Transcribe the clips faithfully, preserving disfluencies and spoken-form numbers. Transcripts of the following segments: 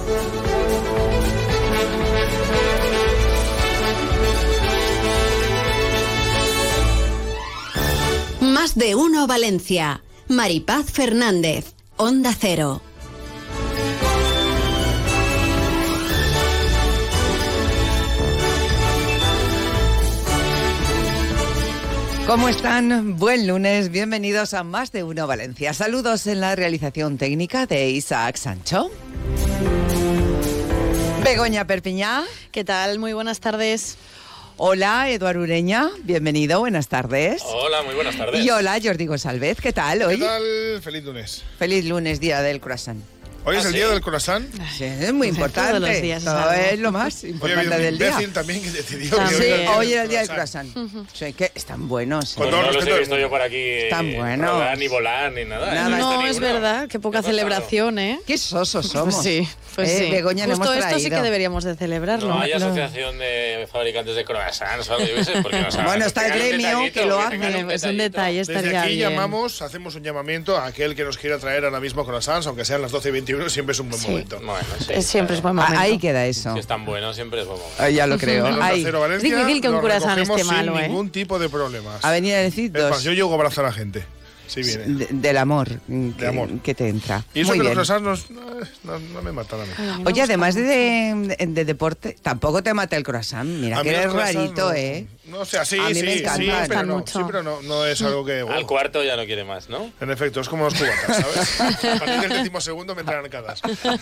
Más de uno Valencia. Maripaz Fernández, Onda Cero. ¿Cómo están? Buen lunes, bienvenidos a Más de uno Valencia. Saludos en la realización técnica de Isaac Sancho. Begoña Perpiñá. ¿Qué tal? Muy buenas tardes. Hola, Eduardo Ureña, bienvenido, buenas tardes. Hola, muy buenas tardes. Y hola, Jordi González, ¿qué tal hoy? ¿Qué tal? Feliz lunes. Feliz lunes, día del croissant. ¿Hoy ¿Ah, es el sí? día del croissant? Sí, es muy importante. Todos los días es Todo algo. es lo más Hoy importante había un del día. imbécil también que decidió También. que Sí, era Hoy era el día del croissant. Sí, que están buenos. Con Pues todo no el los respeto he del visto mundo. yo por aquí. Están buenos. Rodar, ni volar, ni nada. Nada. ¿eh? he No, visto es ninguno. verdad, qué poca ¿Qué ha pasado? celebración, ¿eh? Qué sosos somos. Pues sí, pues Eh, sí. Begoña, no Justo hemos esto sí traído. que deberíamos de celebrarlo. No hay Lo- asociación de fabricantes de croissants o algo, yo qué sé, porque nos hagan- Bueno, está el tengan un gremio detallito, que lo hace. tengan Es un detallito. detalle, Desde estaría aquí bien. llamamos, hacemos un llamamiento a aquel que nos quiera traer ahora mismo croissants, aunque sean las doce y veintiuno, siempre es un buen Sí. momento. Bueno, sí, Es- siempre es claro. buen momento. Ah, ahí queda eso. Si es tan bueno, siempre es buen momento. Ah, ya lo creo. En Onda Ahí. Cero Valencia Difícil que un lo croissant recogemos esté malo, sin ¿eh? ningún tipo de problemas. Avenida de Cid Es más, dos. yo llego a abrazar a la gente. Sí viene. De- del amor, mm, que, amor. que te entra. Y eso Muy que los bien. croissants nos- no, no me matan a mí. Ay, a mí me Oye, gusta además de, mucho. de, de deporte, tampoco te mata el croissant. Mira A que mí los eres croissants rarito, no- ¿eh? No, o sea, sí, A mí sí, me sí, encantan. pero Gustan no, mucho. sí, pero no, no es algo que... Al cuarto ya no quiere más, ¿no? En efecto, es como los cubatas, ¿sabes? A partir del décimo segundo me entran arcadas.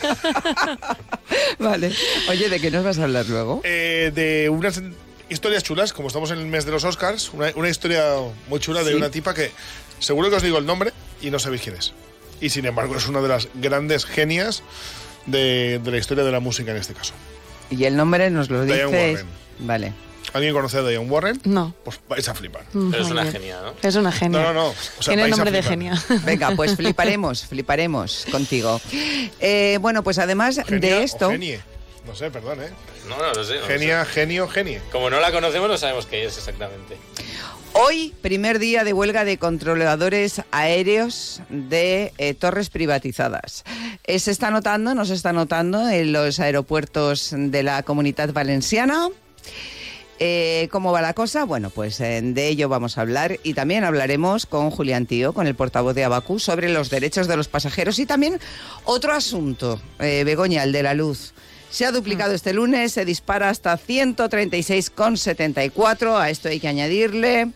Vale. Oye, ¿de qué nos vas a hablar luego? Eh, de unas historias chulas, como estamos en el mes de los Oscars, una, una historia muy chula de Sí. una tipa que seguro que os digo el nombre y no sabéis quién es. Y sin embargo es una de las grandes genias de, de la historia de la música en este caso. Y el nombre nos lo Diane dices. Warren. Vale. ¿Alguien conoce a Diane Warren? No. Pues vais a flipar. Pero es Muy una bien. genia, ¿no? Es una genia. No, no, no. O sea, Tiene vais a nombre de flipar. genia. Venga, pues fliparemos, fliparemos contigo. Eh, bueno, pues además Genia de o esto. genie. No sé, perdón, ¿eh? No, no lo sé. no lo Genia, sé. genio, genie. Como no la conocemos, no sabemos qué es exactamente. Hoy, primer día de huelga de controladores aéreos de eh, torres privatizadas. Eh, se está notando, no se está notando en los aeropuertos de la Comunitat Valenciana. Eh, ¿Cómo va la cosa? Bueno, pues eh, de ello vamos a hablar y también hablaremos con Julián Tío, con el portavoz de Abacus, sobre los derechos de los pasajeros y también otro asunto, eh, Begoña, el de la luz. Se ha duplicado este lunes, se dispara hasta ciento treinta y seis coma setenta y cuatro. A esto hay que añadirle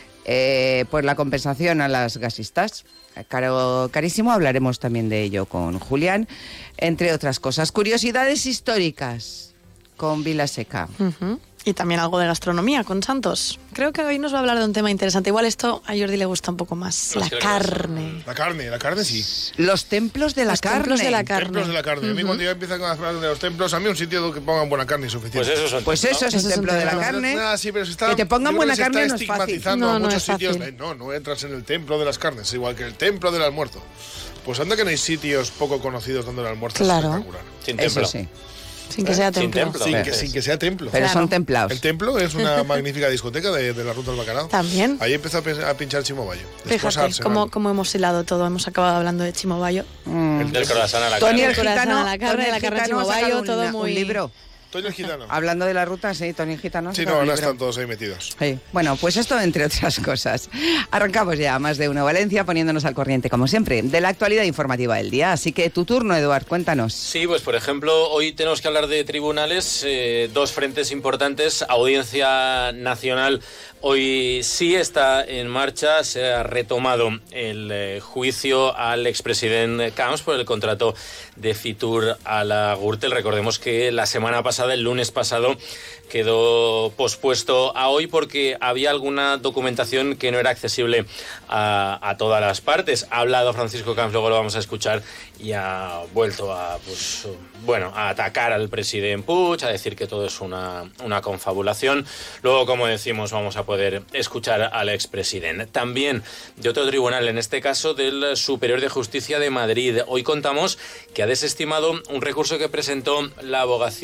eh, pues la compensación a las gasistas. Caro, carísimo, hablaremos también de ello con Julián, entre otras cosas. Curiosidades históricas con Vilaseca. Ujú. Y también algo de gastronomía con Santos. Creo que hoy nos va a hablar de un tema interesante. Igual esto a Jordi le gusta un poco más. No, La es que carne. La carne, la carne sí. Los templos de la Los carne. templos de la carne. Templos de la carne. A mí cuando ya empiezan a hablar de los templos, a mí un sitio que pongan buena carne es suficiente. Pues eso son. Pues ¿no? eso es el Eso es un templo de la tema. carne. Ah, sí, pero se está, Que te pongan yo creo buena que se carne está no es fácil. estigmatizando No, a no muchos es fácil. sitios. Eh, no, no entras en el templo de las carnes, igual que el templo del almuerzo. Pues anda que no hay sitios poco conocidos donde el almuerzo Claro. es espectacular. Sin Eso templo. sí. Sin que sea Sin templo. templo. Sin, Pero- que, sin que sea templo. Pero Claro. son templados. El templo es una magnífica discoteca de, de la Ruta del Bacalao. También. Ahí empezó a, pe- a pinchar Chimo Bayo. Después Fíjate Arsenal. cómo, cómo hemos hilado todo. Hemos acabado hablando de Chimo Bayo. Mm. Del croissant a la Tony el carne. corazón Gitano, a la carne, Tony el la carne Gitano ha Chimobayo, sacado un- todo un muy- libro. Toño el Gitano. Hablando de la ruta, sí, Tony el Gitano. ha Sí, sacado no, un ahora libro. están todos ahí metidos. Sí. Bueno, pues esto entre otras cosas. Arrancamos ya Más de Uno Valencia poniéndonos al corriente, como siempre, de la actualidad informativa del día. Así que tu turno, Eduard, cuéntanos. Sí, pues por ejemplo, hoy tenemos que hablar de tribunales, eh, dos frentes importantes. Audiencia Nacional hoy sí está en marcha, se ha retomado el eh, juicio al expresidente Camps por el contrato de Fitur a la Gürtel. Recordemos que la semana pasada, el lunes pasado, quedó pospuesto a hoy porque había alguna documentación que no era accesible a, a todas las partes. Ha hablado Francisco Camps, luego lo vamos a escuchar, y ha vuelto a, pues, bueno, a atacar al presidente Puig, a decir que todo es una, una confabulación. Luego, como decimos, vamos a poder escuchar al expresidente. También de otro tribunal, en este caso del Superior de Justicia de Madrid. Hoy contamos que ha desestimado un recurso que presentó la abogacía del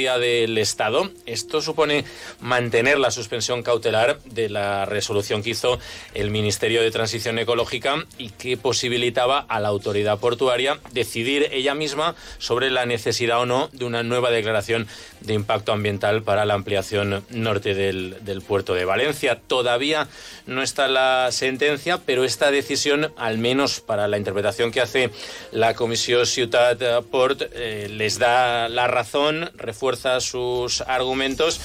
del Estado. Esto supone mantener la suspensión cautelar de la resolución que hizo el Ministerio de Transición Ecológica y que posibilitaba a la autoridad portuaria decidir ella misma sobre la necesidad o no de una nueva declaración de impacto ambiental para la ampliación norte del, del puerto de Valencia. Todavía no está la sentencia, pero esta decisión, al menos para la interpretación que hace la Comisión Ciutat Port, eh, les da la razón, refuerza sus argumentos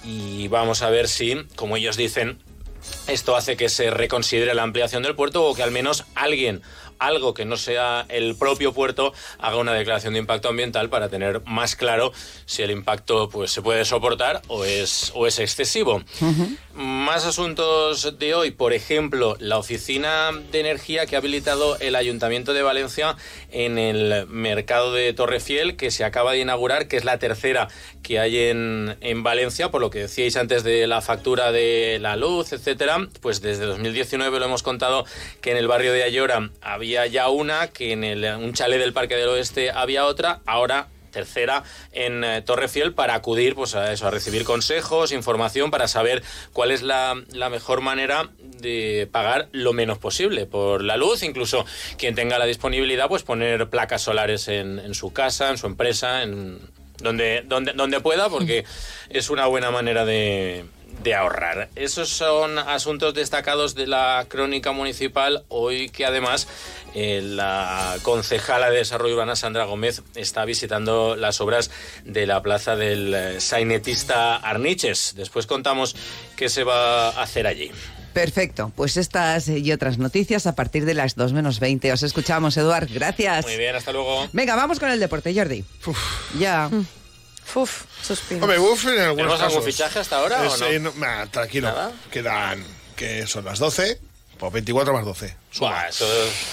y vamos a ver si, como ellos dicen, esto hace que se reconsidere la ampliación del puerto o que al menos alguien, algo que no sea el propio puerto, haga una declaración de impacto ambiental para tener más claro si el impacto pues se puede soportar o es, o es excesivo. Uh-huh. Más asuntos de hoy, por ejemplo, la oficina de energía que ha habilitado el Ayuntamiento de Valencia en el mercado de Torrefiel, que se acaba de inaugurar, que es la tercera que hay en, en Valencia, por lo que decíais antes de la factura de la luz, etcétera. Pues desde dos mil diecinueve lo hemos contado que en el barrio de Ayora había Había ya una, que en el, un chalet del Parque del Oeste había otra, ahora tercera en eh, Torrefiel, para acudir pues a eso, a recibir consejos, información, para saber cuál es la, la mejor manera de pagar lo menos posible por la luz. Incluso quien tenga la disponibilidad, pues poner placas solares en, en su casa, en su empresa, en donde, donde, donde pueda, porque es una buena manera de... de ahorrar. Esos son asuntos destacados de la crónica municipal hoy, que además eh, la concejala de Desarrollo Urbano, Sandra Gómez, está visitando las obras de la plaza del eh, sainetista Arniches. Después contamos qué se va a hacer allí. Perfecto, pues estas y otras noticias a partir de las dos menos veinte. Os escuchamos, Eduard, gracias. Muy bien, hasta luego. Venga, vamos con el deporte, Jordi. Uf. Ya... Mm. Uf, suspiro. Hombre, uf, en algunos ¿Tenemos casos. algún fichaje hasta ahora es, o no? Eh, no nah, tranquilo. ¿Nada? Quedan, que son las doce, pues veinticuatro más doce. Buah, eso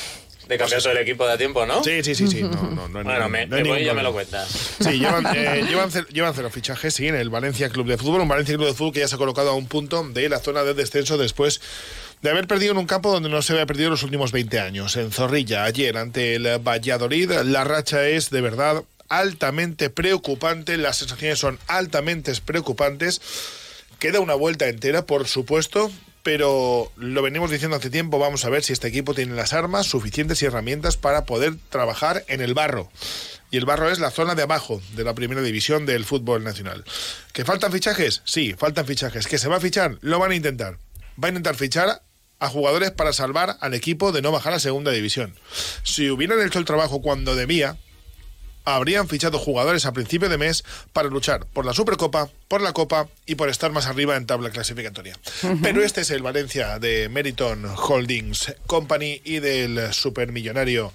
de cambiar pues todo el equipo da tiempo, ¿no? Sí, sí, sí, sí. No, no, no bueno, no, me, no me voy y ya me lo cuentas. Sí, llevan, eh, llevan, cero, llevan cero fichajes, sí, en el Valencia Club de Fútbol. Un Valencia Club de Fútbol que ya se ha colocado a un punto de la zona de descenso después de haber perdido en un campo donde no se había perdido en los últimos veinte años. En Zorrilla, ayer, ante el Valladolid, la racha es de verdad altamente preocupante, las sensaciones son altamente preocupantes. Queda una vuelta entera, por supuesto, pero lo venimos diciendo hace tiempo. Vamos a ver si este equipo tiene las armas suficientes y herramientas para poder trabajar en el barro. Y el barro es la zona de abajo de la primera división del fútbol nacional. ¿Que faltan fichajes? Sí, faltan fichajes. ¿Que se va a fichar? Lo van a intentar. Va a intentar fichar a jugadores para salvar al equipo de no bajar a segunda división. Si hubieran hecho el trabajo cuando debía, habrían fichado jugadores a principio de mes para luchar por la Supercopa, por la Copa y por estar más arriba en tabla clasificatoria. Uh-huh. Pero este es el Valencia de Meriton Holdings Company y del supermillonario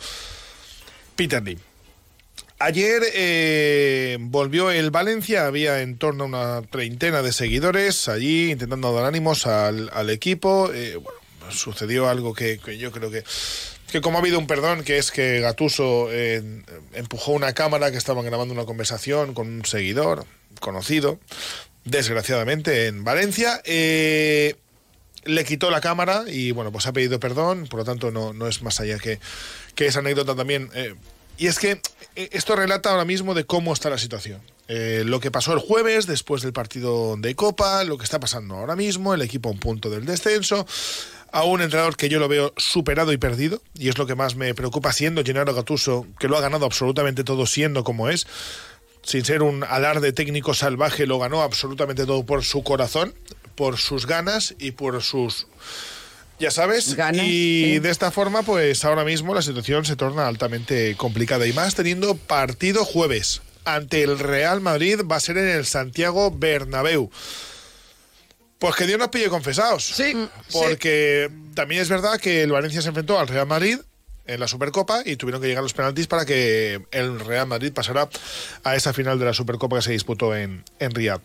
Peter Lim. Ayer eh, volvió el Valencia, había en torno a una treintena de seguidores allí intentando dar ánimos al, al equipo. Eh, bueno, sucedió algo que, que yo creo que... que como ha habido un perdón, que es que Gattuso eh, empujó una cámara que estaban grabando una conversación con un seguidor conocido, desgraciadamente, en Valencia, eh, le quitó la cámara y, bueno, pues ha pedido perdón, por lo tanto no, no es más allá que, que esa anécdota también. Eh, y es que esto relata ahora mismo de cómo está la situación. Eh, lo que pasó el jueves, después del partido de Copa, lo que está pasando ahora mismo, el equipo a un punto del descenso, a un entrenador que yo lo veo superado y perdido, y es lo que más me preocupa, siendo Gennaro Gattuso, que lo ha ganado absolutamente todo siendo como es, sin ser un alarde técnico salvaje, lo ganó absolutamente todo por su corazón, por sus ganas y por sus... ya sabes, ganas, y sí. De esta forma, pues ahora mismo la situación se torna altamente complicada, y más teniendo partido jueves ante el Real Madrid, va a ser en el Santiago Bernabéu. Pues que Dios nos pille confesados. Sí. Porque sí. También es verdad que el Valencia se enfrentó al Real Madrid en la Supercopa y tuvieron que llegar los penaltis para que el Real Madrid pasara a esa final de la Supercopa que se disputó en, en Riad.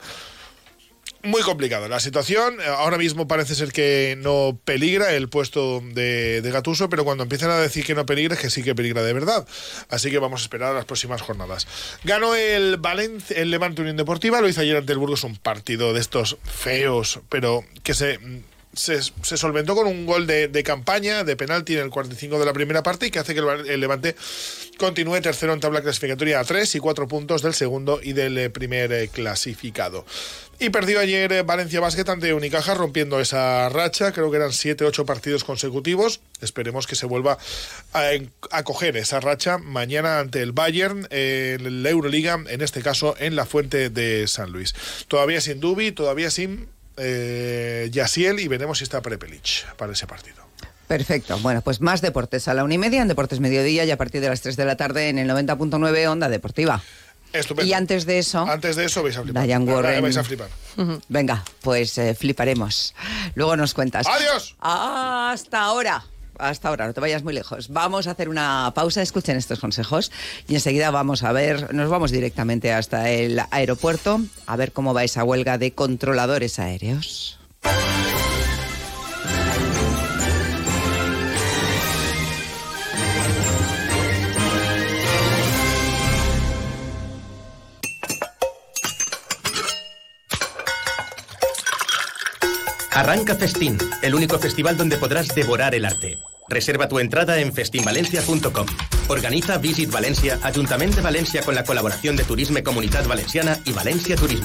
Muy complicada la situación. Ahora mismo parece ser que no peligra el puesto de, de Gattuso, pero cuando empiezan a decir que no peligra, es que sí que peligra de verdad. Así que vamos a esperar a las próximas jornadas. Ganó el Valencia, el Levante Unión Deportiva, lo hizo ayer ante el Burgos, un partido de estos feos, pero que se se, se solventó con un gol de, de campaña, de penalti en el cuarenta y cinco de la primera parte, y que hace que el, el Levante continúe tercero en tabla clasificatoria a tres y cuatro puntos del segundo y del eh, primer eh, clasificado. Y perdió ayer eh, Valencia Basket ante Unicaja, rompiendo esa racha. Creo que eran siete ocho partidos consecutivos. Esperemos que se vuelva a, a coger esa racha mañana ante el Bayern eh, en la Euroliga, en este caso en la Fuente de San Luis. Todavía sin Dubi, todavía sin eh, Yasiel, y veremos si está Prepelic para ese partido. Perfecto. Bueno, pues más deportes a la una y media en Deportes Mediodía, y a partir de las tres de la tarde en el noventa punto nueve Onda Deportiva. Estupendo. Y antes de eso... Antes de eso vais a flipar. Diane Warren. Vais a flipar. Uh-huh. Venga, pues eh, fliparemos. Luego nos cuentas. ¡Adiós! Hasta ahora. Hasta ahora, no te vayas muy lejos. Vamos a hacer una pausa, escuchen estos consejos y enseguida vamos a ver, nos vamos directamente hasta el aeropuerto a ver cómo va esa huelga de controladores aéreos. Arranca Festín, el único festival donde podrás devorar el arte. Reserva tu entrada en festin valencia punto com. Organiza Visit València, Ajuntament de València, con la colaboración de Turisme Comunitat Valenciana y València Turisme.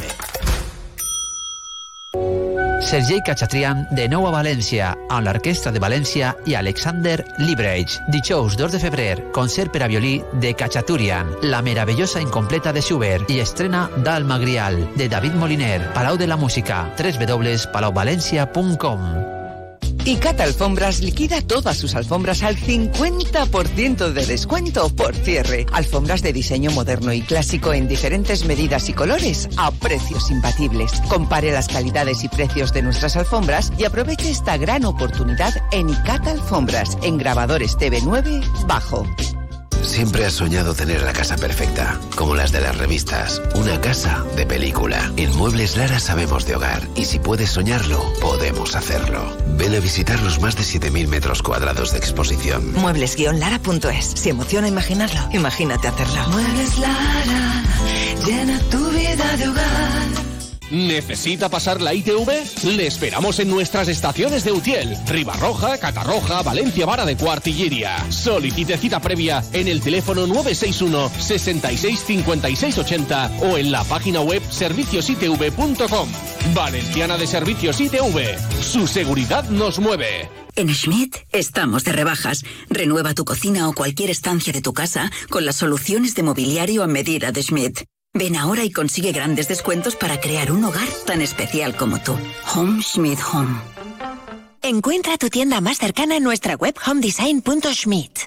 Sergei Khachatrian de nou a València, amb l'Orquestra de València i Alexander Liebrecht. Dijous dos de febrer, concert per a violí de Khachatrian, La meravellosa incompleta de Schubert, i estrena Dalma Grial, de David Moliner. Palau de la Música, doble u doble u doble u punt palau valencia punt com. Icata Alfombras liquida todas sus alfombras al cincuenta por ciento de descuento por cierre. Alfombras de diseño moderno y clásico en diferentes medidas y colores a precios imbatibles. Compare las calidades y precios de nuestras alfombras y aproveche esta gran oportunidad en Icata Alfombras, en Grabadores T V nueve Bajo. Siempre has soñado tener la casa perfecta, como las de las revistas. Una casa de película. En Muebles Lara sabemos de hogar, y si puedes soñarlo, podemos hacerlo. Ven a visitar los más de siete mil metros cuadrados de exposición. Muebles guion lara punto es. Si emociona imaginarlo, imagínate hacerlo. Muebles Lara, llena tu vida de hogar. ¿Necesita pasar la I T V? Le esperamos en nuestras estaciones de Utiel, Ribarroja, Catarroja, Valencia Vara de Quart y Llíria. Solicite cita previa en el teléfono nueve seis uno, sesenta y seis, cincuenta y seis ochenta o en la página web servicios i t v punto com. Valenciana de Servicios I T V. Su seguridad nos mueve. En Schmidt estamos de rebajas. Renueva tu cocina o cualquier estancia de tu casa con las soluciones de mobiliario a medida de Schmidt. Ven ahora y consigue grandes descuentos para crear un hogar tan especial como tú. Home Schmidt Home. Encuentra tu tienda más cercana en nuestra web home design punto schmidt.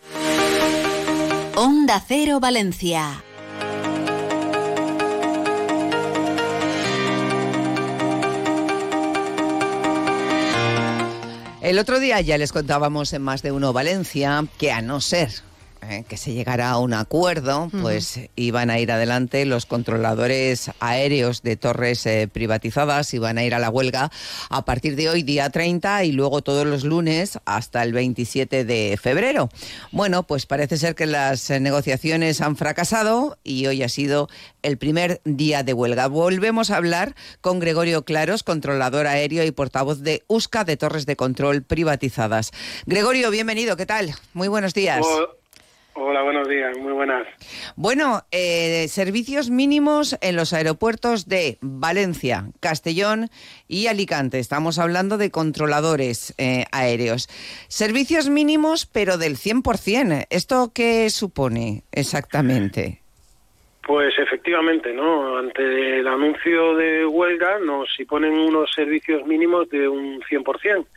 Onda Cero Valencia. El otro día ya les contábamos en Más de Uno Valencia que, a no ser eh, que se llegara a un acuerdo, pues uh-huh. iban a ir adelante los controladores aéreos de torres eh, privatizadas, iban a ir a la huelga a partir de hoy, día treinta, y luego todos los lunes hasta el veintisiete de febrero. Bueno, pues parece ser que las eh, negociaciones han fracasado y hoy ha sido el primer día de huelga. Volvemos a hablar con Gregorio Claros, controlador aéreo y portavoz de USCA, de Torres de Control Privatizadas. Gregorio, bienvenido, ¿qué tal? Muy buenos días. Hola, hola buenos días, muy buenas. Bueno, eh, servicios mínimos en los aeropuertos de Valencia, Castellón y Alicante. Estamos hablando de controladores eh, aéreos. Servicios mínimos, pero del cien por ciento. ¿Esto qué supone exactamente? Pues efectivamente, ¿no? Ante el anuncio de huelga nos imponen unos servicios mínimos de un cien por ciento.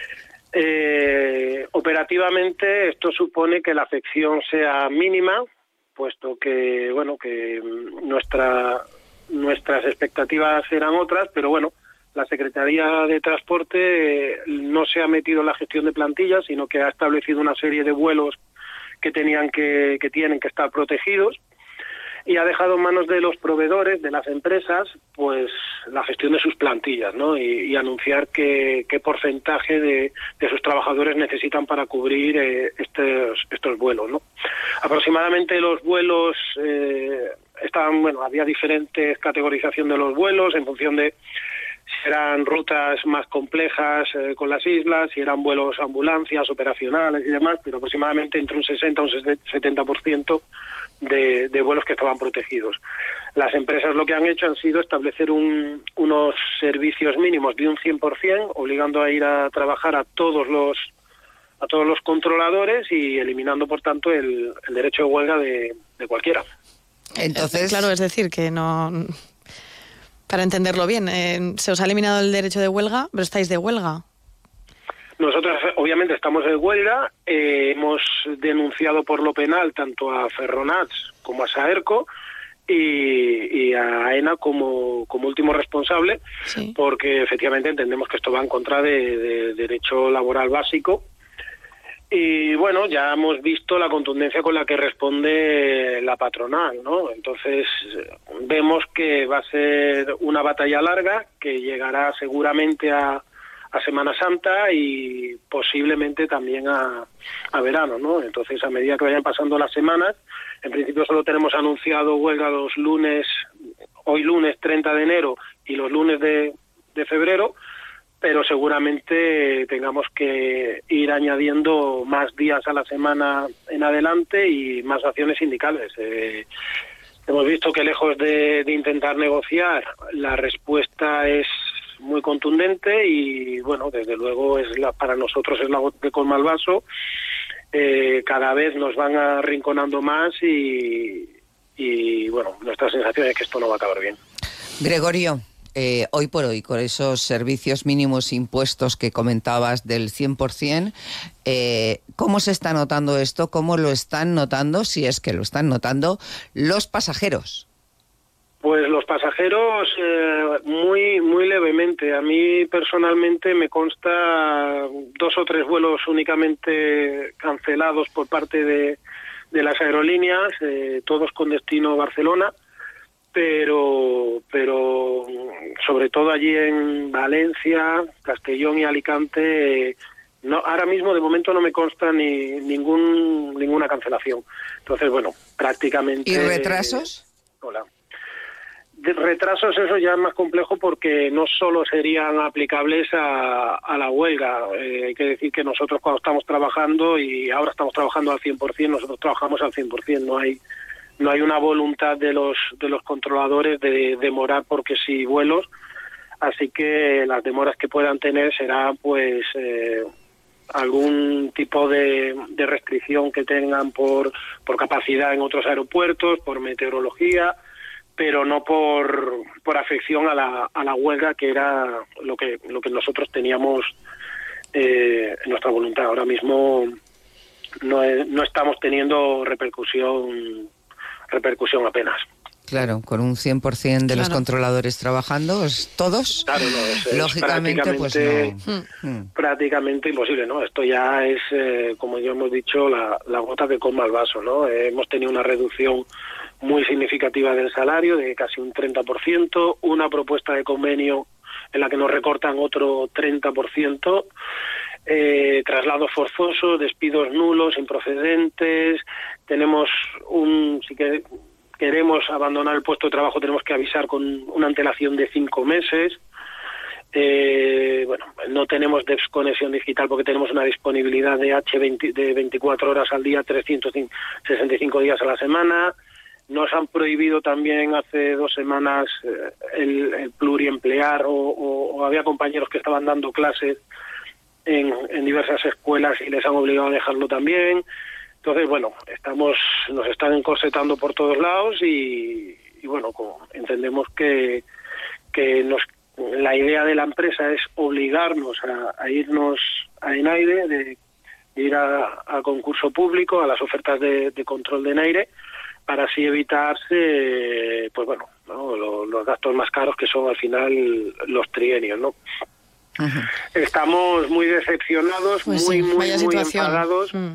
Eh, operativamente esto supone que la afección sea mínima, puesto que, bueno, que nuestra, nuestras expectativas eran otras, pero bueno, la Secretaría de Transporte eh, no se ha metido en la gestión de plantillas, sino que ha establecido una serie de vuelos que tenían que, que tienen que estar protegidos, y ha dejado en manos de los proveedores, de las empresas, pues la gestión de sus plantillas, ¿no? Y, y anunciar qué, qué porcentaje de, de sus trabajadores necesitan para cubrir eh, estos, estos vuelos, ¿no? Aproximadamente los vuelos eh, estaban, bueno, había diferentes categorización de los vuelos en función de si eran rutas más complejas eh, con las islas, si eran vuelos ambulancias, operacionales y demás, pero aproximadamente entre un sesenta y un setenta por ciento de, de vuelos que estaban protegidos. Las empresas lo que han hecho han sido establecer un, unos servicios mínimos de un cien por ciento, obligando a ir a trabajar a todos los a todos los controladores y eliminando, por tanto, el, el derecho de huelga de, de cualquiera. Entonces, claro, es decir, que no... Para entenderlo bien, eh, se os ha eliminado el derecho de huelga, pero estáis de huelga. Nosotros, obviamente, estamos de huelga. Eh, hemos denunciado por lo penal tanto a Ferronats como a Saerco y, y a AENA como, como último responsable, sí. Porque efectivamente entendemos que esto va en contra de, de derecho laboral básico. Y bueno, ya hemos visto la contundencia con la que responde la patronal, ¿no? Entonces vemos que va a ser una batalla larga que llegará seguramente a, a Semana Santa y posiblemente también a, a verano, ¿no? Entonces, a medida que vayan pasando las semanas, en principio solo tenemos anunciado huelga los lunes, hoy lunes treinta de enero y los lunes de, de febrero, pero seguramente tengamos que ir añadiendo más días a la semana en adelante y más acciones sindicales. Eh, hemos visto que lejos de, de intentar negociar, la respuesta es muy contundente y, bueno, desde luego es la, para nosotros es la gota que colma el vaso. Eh, cada vez nos van arrinconando más y, y, bueno, nuestra sensación es que esto no va a acabar bien. Gregorio, Eh, hoy por hoy, con esos servicios mínimos impuestos que comentabas del cien por ciento, eh, ¿cómo se está notando esto? ¿Cómo lo están notando, si es que lo están notando, los pasajeros? Pues los pasajeros eh, muy muy levemente. A mí personalmente me consta dos o tres vuelos únicamente cancelados por parte de, de las aerolíneas, eh, todos con destino Barcelona. pero pero sobre todo allí en Valencia, Castellón y Alicante, no, ahora mismo de momento no me consta ni ningún ninguna cancelación. Entonces, bueno, prácticamente... ¿Y retrasos? Eh, hola. De retrasos, eso ya es más complejo porque no solo serían aplicables a, a la huelga. Eh, hay que decir que nosotros cuando estamos trabajando, y ahora estamos trabajando al cien por ciento, nosotros trabajamos al cien por ciento, no hay... No hay una voluntad de los de los controladores de demorar porque sí vuelos, así que las demoras que puedan tener será pues eh, algún tipo de, de restricción que tengan por por capacidad en otros aeropuertos, por meteorología, pero no por por afección a la a la huelga, que era lo que lo que nosotros teníamos eh, en nuestra voluntad. Ahora mismo no no estamos teniendo repercusión repercusión apenas. Claro, con un cien por ciento de claro. los controladores trabajando, ¿todos? Claro, no, es, lógicamente, es pues no. Prácticamente imposible, ¿no? Esto ya es, eh, como ya hemos dicho, la, la gota que colma el vaso, ¿no? Eh, hemos tenido una reducción muy significativa del salario, de casi un treinta por ciento, una propuesta de convenio en la que nos recortan otro treinta por ciento, eh, traslados forzosos, despidos nulos, improcedentes. Tenemos un, si que queremos abandonar el puesto de trabajo, tenemos que avisar con una antelación de cinco meses. Eh, bueno, no tenemos desconexión digital porque tenemos una disponibilidad de H veinte, de veinticuatro horas al día, trescientos sesenta y cinco días a la semana. Nos han prohibido también hace dos semanas eh, el, el pluriemplear o, o, o había compañeros que estaban dando clases en, en diversas escuelas y les han obligado a dejarlo también. Entonces, bueno, estamos, nos están encorsetando por todos lados y, y bueno, como entendemos que, que nos, la idea de la empresa es obligarnos a, a irnos a ENAIRE, de, de ir a, a concurso público, a las ofertas de, de control de ENAIRE, para así evitarse, pues bueno, ¿no? los, los gastos más caros que son al final los trienios, ¿no? Uh-huh. Estamos muy decepcionados, pues muy, sí, muy, muy situación. enfadados. Mm.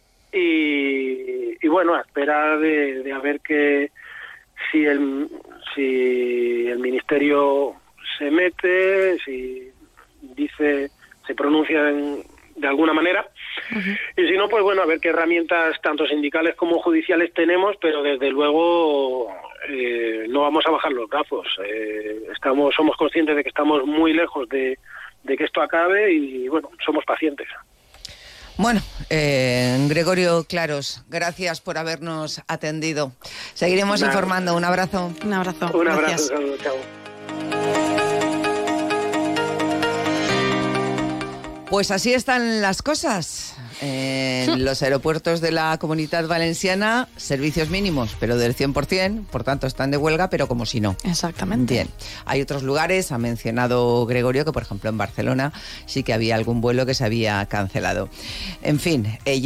Y, y bueno, a esperar de, de a ver que si el si el ministerio se mete, si dice, se pronuncia en, de alguna manera, uh-huh. y si no, pues bueno, a ver qué herramientas tanto sindicales como judiciales tenemos, pero desde luego eh, no vamos a bajar los brazos. Eh, estamos, somos conscientes de que estamos muy lejos de, de que esto acabe y, bueno, somos pacientes. Bueno, eh, Gregorio Claros, gracias por habernos atendido. Seguiremos Nada. informando. Un abrazo. Un abrazo. Un gracias. abrazo. Saludos, chao. Pues así están las cosas. En los aeropuertos de la Comunitat Valenciana, servicios mínimos, pero del cien por ciento, por tanto están de huelga, pero como si no. Exactamente. Bien. Hay otros lugares, ha mencionado Gregorio, que por ejemplo en Barcelona sí que había algún vuelo que se había cancelado. En fin,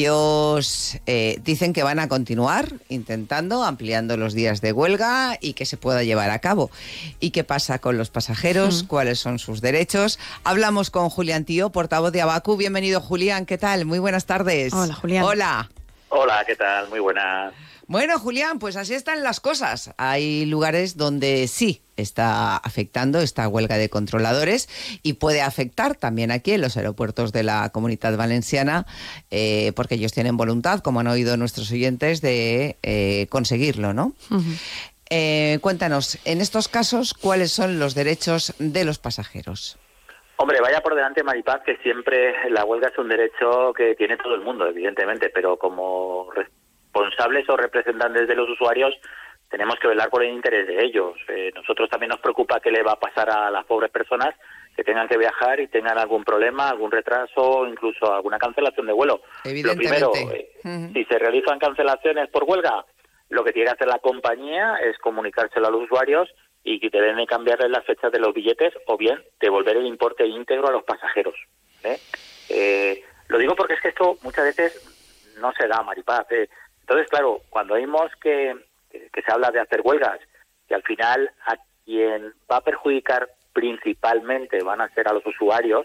ellos eh, dicen que van a continuar intentando, ampliando los días de huelga y que se pueda llevar a cabo. ¿Y qué pasa con los pasajeros? Mm. ¿Cuáles son sus derechos? Hablamos con Julián Tío, portavoz de ABACU. Bienvenido, Julián. ¿Qué tal? Muy buenas tardes. Hola, Julián. Hola. Hola, ¿qué tal? Muy buenas. Bueno, Julián, pues así están las cosas. Hay lugares donde sí está afectando esta huelga de controladores y puede afectar también aquí en los aeropuertos de la Comunitat Valenciana, eh, porque ellos tienen voluntad, como han oído nuestros oyentes, de eh, conseguirlo, ¿no? Uh-huh. Eh, cuéntanos, en estos casos, ¿cuáles son los derechos de los pasajeros? Hombre, vaya por delante, Maripaz, que siempre la huelga es un derecho que tiene todo el mundo, evidentemente, pero como responsables o representantes de los usuarios tenemos que velar por el interés de ellos. Eh, nosotros también nos preocupa qué le va a pasar a las pobres personas que tengan que viajar y tengan algún problema, algún retraso, incluso alguna cancelación de vuelo. Lo primero, eh, uh-huh. si se realizan cancelaciones por huelga, lo que tiene que hacer la compañía es comunicárselo a los usuarios y que deben de cambiarles las fechas de los billetes o bien devolver el importe íntegro a los pasajeros. ¿eh? Eh, lo digo porque es que esto muchas veces no se da, Maripaz. ¿eh? Entonces, claro, cuando vimos que, que se habla de hacer huelgas, que al final a quien va a perjudicar principalmente van a ser a los usuarios,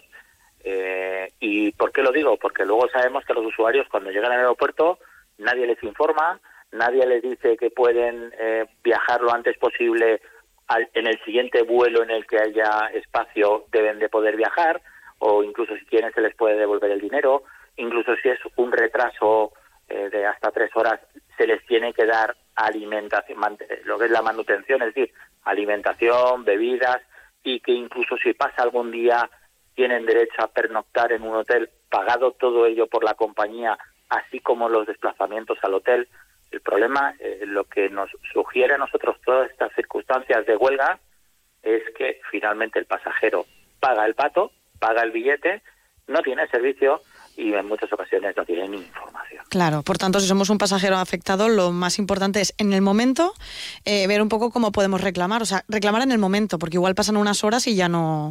eh, ¿y por qué lo digo? Porque luego sabemos que los usuarios cuando llegan al aeropuerto nadie les informa, nadie les dice que pueden eh, viajar lo antes posible. Al, en el siguiente vuelo en el que haya espacio deben de poder viajar, o incluso si quieren se les puede devolver el dinero, incluso si es un retraso eh, de hasta tres horas se les tiene que dar alimentación, lo que es la manutención, es decir, alimentación, bebidas, y que incluso si pasa algún día tienen derecho a pernoctar en un hotel, pagado todo ello por la compañía, así como los desplazamientos al hotel. El problema, eh, lo que nos sugiere a nosotros todas estas circunstancias de huelga, es que finalmente el pasajero paga el pato, paga el billete, no tiene servicio y en muchas ocasiones no tiene ni información. Claro, por tanto, si somos un pasajero afectado, lo más importante es en el momento eh, ver un poco cómo podemos reclamar, o sea, reclamar en el momento, porque igual pasan unas horas y ya no...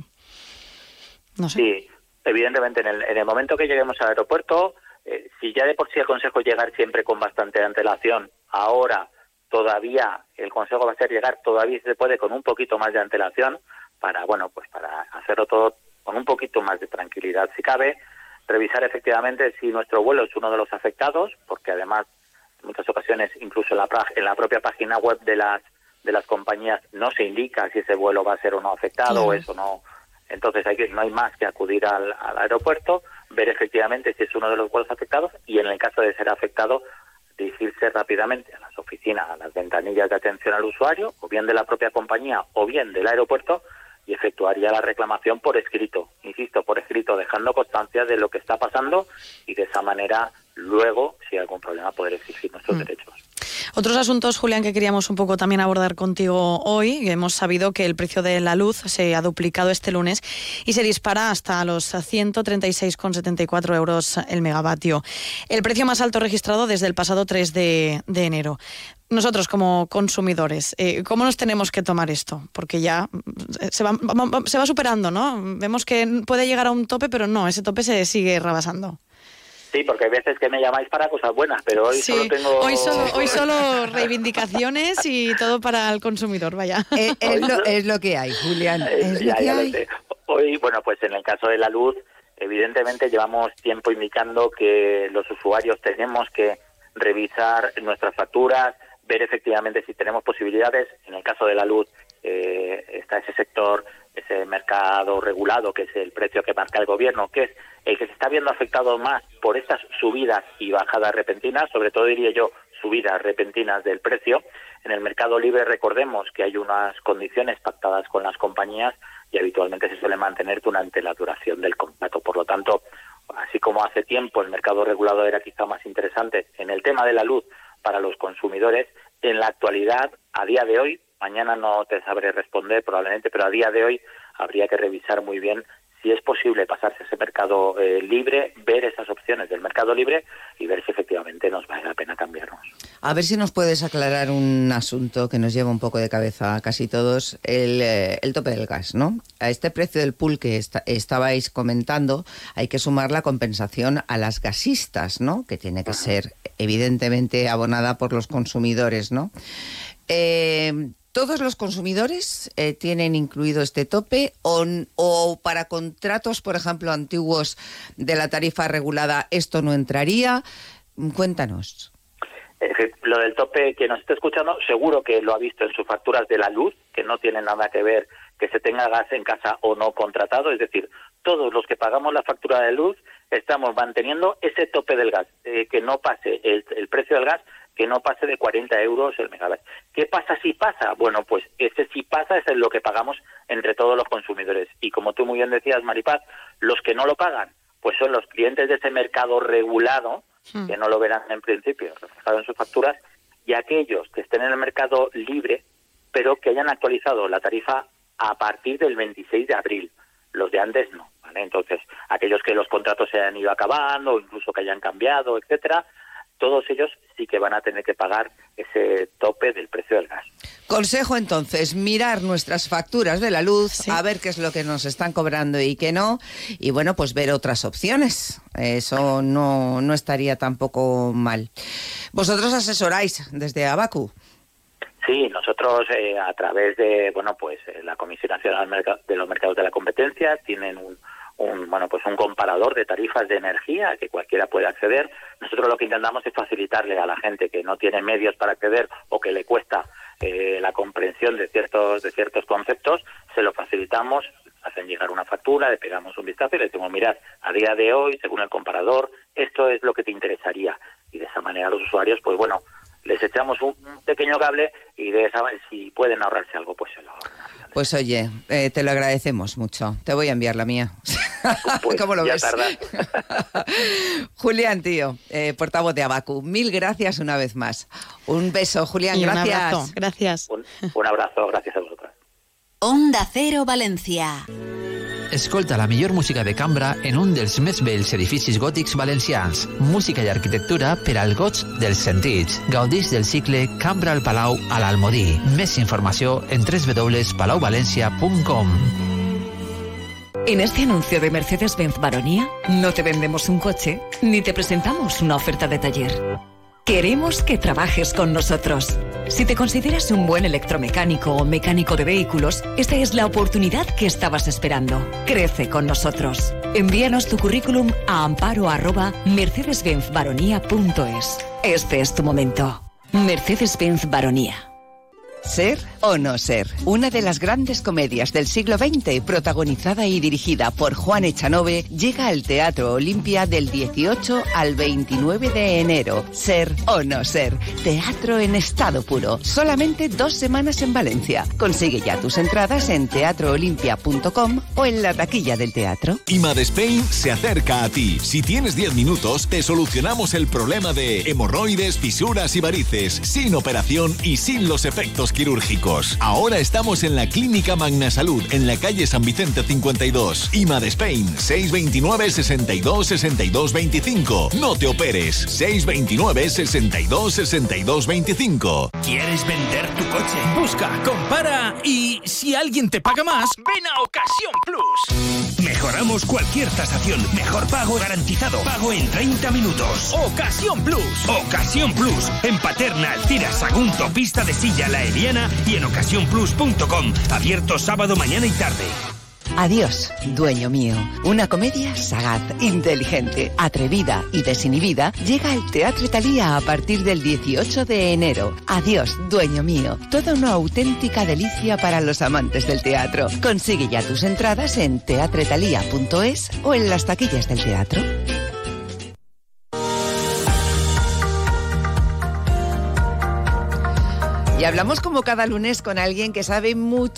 no sé. Sí, evidentemente en el, en el momento que lleguemos al aeropuerto... Eh, si ya de por sí aconsejo llegar siempre con bastante antelación, ahora todavía el consejo va a ser llegar todavía si se puede con un poquito más de antelación para, bueno, pues para hacerlo todo con un poquito más de tranquilidad si cabe, revisar efectivamente si nuestro vuelo es uno de los afectados, porque además en muchas ocasiones incluso en la, en la propia página web de las de las compañías no se indica si ese vuelo va a ser o no afectado o eso no. Entonces hay que, no hay más que acudir al, al aeropuerto, ver efectivamente si es uno de los vuelos afectados y en el caso de ser afectado dirigirse rápidamente a las oficinas, a las ventanillas de atención al usuario, o bien de la propia compañía o bien del aeropuerto, y efectuaría la reclamación por escrito, insisto, por escrito, dejando constancia de lo que está pasando y de esa manera luego, si hay algún problema, poder exigir nuestros mm. derechos. Otros asuntos, Julián, que queríamos un poco también abordar contigo hoy. Hemos sabido que el precio de la luz se ha duplicado este lunes y se dispara hasta los ciento treinta y seis coma setenta y cuatro euros el megavatio. El precio más alto registrado desde el pasado tres de enero. Nosotros, como consumidores, eh, ¿cómo nos tenemos que tomar esto? Porque ya se va, se va superando, ¿no? Vemos que puede llegar a un tope, pero no, ese tope se sigue rebasando. Sí, porque hay veces que me llamáis para cosas buenas, pero hoy sí, solo tengo... Hoy solo, hoy solo reivindicaciones y todo para el consumidor, vaya. Eh, es, lo, es lo que hay, Julián, es ya, lo que ya hay. Lo sé. Hoy, bueno, pues en el caso de la luz, evidentemente llevamos tiempo indicando que los usuarios tenemos que revisar nuestras facturas, ver efectivamente si tenemos posibilidades. En el caso de la luz eh, está ese sector, ese mercado regulado, que es el precio que marca el gobierno, que es el que se está viendo afectado más por estas subidas y bajadas repentinas, sobre todo diría yo subidas repentinas del precio. En el mercado libre recordemos que hay unas condiciones pactadas con las compañías y habitualmente se suele mantener durante la duración del contrato. Por lo tanto, así como hace tiempo el mercado regulado era quizá más interesante en el tema de la luz para los consumidores, en la actualidad, a día de hoy, mañana no te sabré responder probablemente, pero a día de hoy habría que revisar muy bien si es posible pasarse a ese mercado eh, libre, ver esas opciones del mercado libre y ver si efectivamente nos vale la pena cambiarnos. A ver si nos puedes aclarar un asunto que nos lleva un poco de cabeza a casi todos, el, eh, el tope del gas, ¿no? A este precio del pool que esta, estabais comentando hay que sumar la compensación a las gasistas, ¿no? Que tiene que ser evidentemente abonada por los consumidores, ¿no? Eh, ¿Todos los consumidores eh, tienen incluido este tope o, o para contratos, por ejemplo, antiguos de la tarifa regulada, esto no entraría? Cuéntanos. Lo del tope, que nos está escuchando, seguro que lo ha visto en sus facturas de la luz, que no tiene nada que ver que se tenga gas en casa o no contratado. Es decir, todos los que pagamos la factura de luz estamos manteniendo ese tope del gas, eh, que no pase el, el precio del gas, que no pase de cuarenta euros el megavatio. ¿Qué pasa si pasa? Bueno, pues ese si pasa es lo que pagamos entre todos los consumidores. Y como tú muy bien decías, Maripaz, los que no lo pagan, pues son los clientes de ese mercado regulado, hmm. que no lo verán en principio reflejado en sus facturas, y aquellos que estén en el mercado libre, pero que hayan actualizado la tarifa a partir del veintiséis de abril. Los de antes no, ¿vale? Entonces, aquellos que los contratos se han ido acabando, o incluso que hayan cambiado, etcétera, todos ellos sí que van a tener que pagar ese tope del precio del gas. Consejo entonces, mirar nuestras facturas de la luz, sí. a ver qué es lo que nos están cobrando y qué no, y bueno, pues ver otras opciones. Eso no, no estaría tampoco mal. ¿Vosotros asesoráis desde Abacu? Sí, nosotros eh, a través de, bueno, pues eh, la Comisión Nacional de los Mercados de la Competencia tienen un un bueno pues un comparador de tarifas de energía que cualquiera puede acceder. Nosotros lo que intentamos es facilitarle a la gente que no tiene medios para acceder o que le cuesta eh, la comprensión de ciertos de ciertos conceptos, se lo facilitamos, hacen llegar una factura, le pegamos un vistazo y le decimos, mirad, a día de hoy, según el comparador, esto es lo que te interesaría. Y de esa manera los usuarios, pues bueno, les echamos un, un pequeño cable y de esa si pueden ahorrarse algo, pues se lo ahorran. Pues oye, eh, te lo agradecemos mucho. Te voy a enviar la mía. Pues ¿Cómo lo ya ves? Tardas. Julián, tío, eh, portavoz de Abacu, mil gracias una vez más. Un beso, Julián, y gracias. Un abrazo, gracias. Un, un abrazo, gracias a vosotros. Onda Cero Valencia. Escolta la millor música de cambra en un dels més bells edificis gòtics valencians. Música i arquitectura per al goig dels sentits. Gaudix del cicle Cambra al Palau a l'Almodí. Més informació en doble u doble u doble u punt palau valencia punt com. En este anuncio de Mercedes-Benz Baronía no te vendemos un coche ni te presentamos una oferta de taller. Queremos que trabajes con nosotros. Si te consideras un buen electromecánico o mecánico de vehículos, esta es la oportunidad que estabas esperando. Crece con nosotros. Envíanos tu currículum a amparo arroba mercedes benz baronía punto es. Este es tu momento. Mercedes-Benz Baronía. Ser o no ser, una de las grandes comedias del siglo veinte, protagonizada y dirigida por Juan Echanove, llega al Teatro Olimpia del dieciocho al veintinueve de enero. Ser o no ser, teatro en estado puro, solamente dos semanas en Valencia. Consigue ya tus entradas en teatro olimpia punto com o en la taquilla del teatro. IMAD Spain se acerca a ti. Si tienes diez minutos, te solucionamos el problema de hemorroides, fisuras y varices, sin operación y sin los efectos quirúrgicos. Ahora estamos en la Clínica Magna Salud, en la calle San Vicente cincuenta y dos. IMAD Spain, seis veintinueve, sesenta y dos, sesenta y dos veinticinco. No te operes, seis veintinueve, sesenta y dos, sesenta y dos veinticinco. ¿Quieres vender tu coche? Busca, compara y si alguien te paga más, ven a Ocasión Plus. Mejoramos cualquier tasación. Mejor pago garantizado. Pago en treinta minutos. Ocasión Plus. Ocasión Plus. En Paterna, Alcira, Sagunto, Pista de Silla, La Eliana y en ocasión plus punto com. Abierto sábado, mañana y tarde. Adiós, dueño mío. Una comedia sagaz, inteligente, atrevida y desinhibida llega al Teatro Thalía a partir del dieciocho de enero. Adiós, dueño mío. Toda una auténtica delicia para los amantes del teatro. Consigue ya tus entradas en teatro thalía punto es o en las taquillas del teatro. Y hablamos como cada lunes con alguien que sabe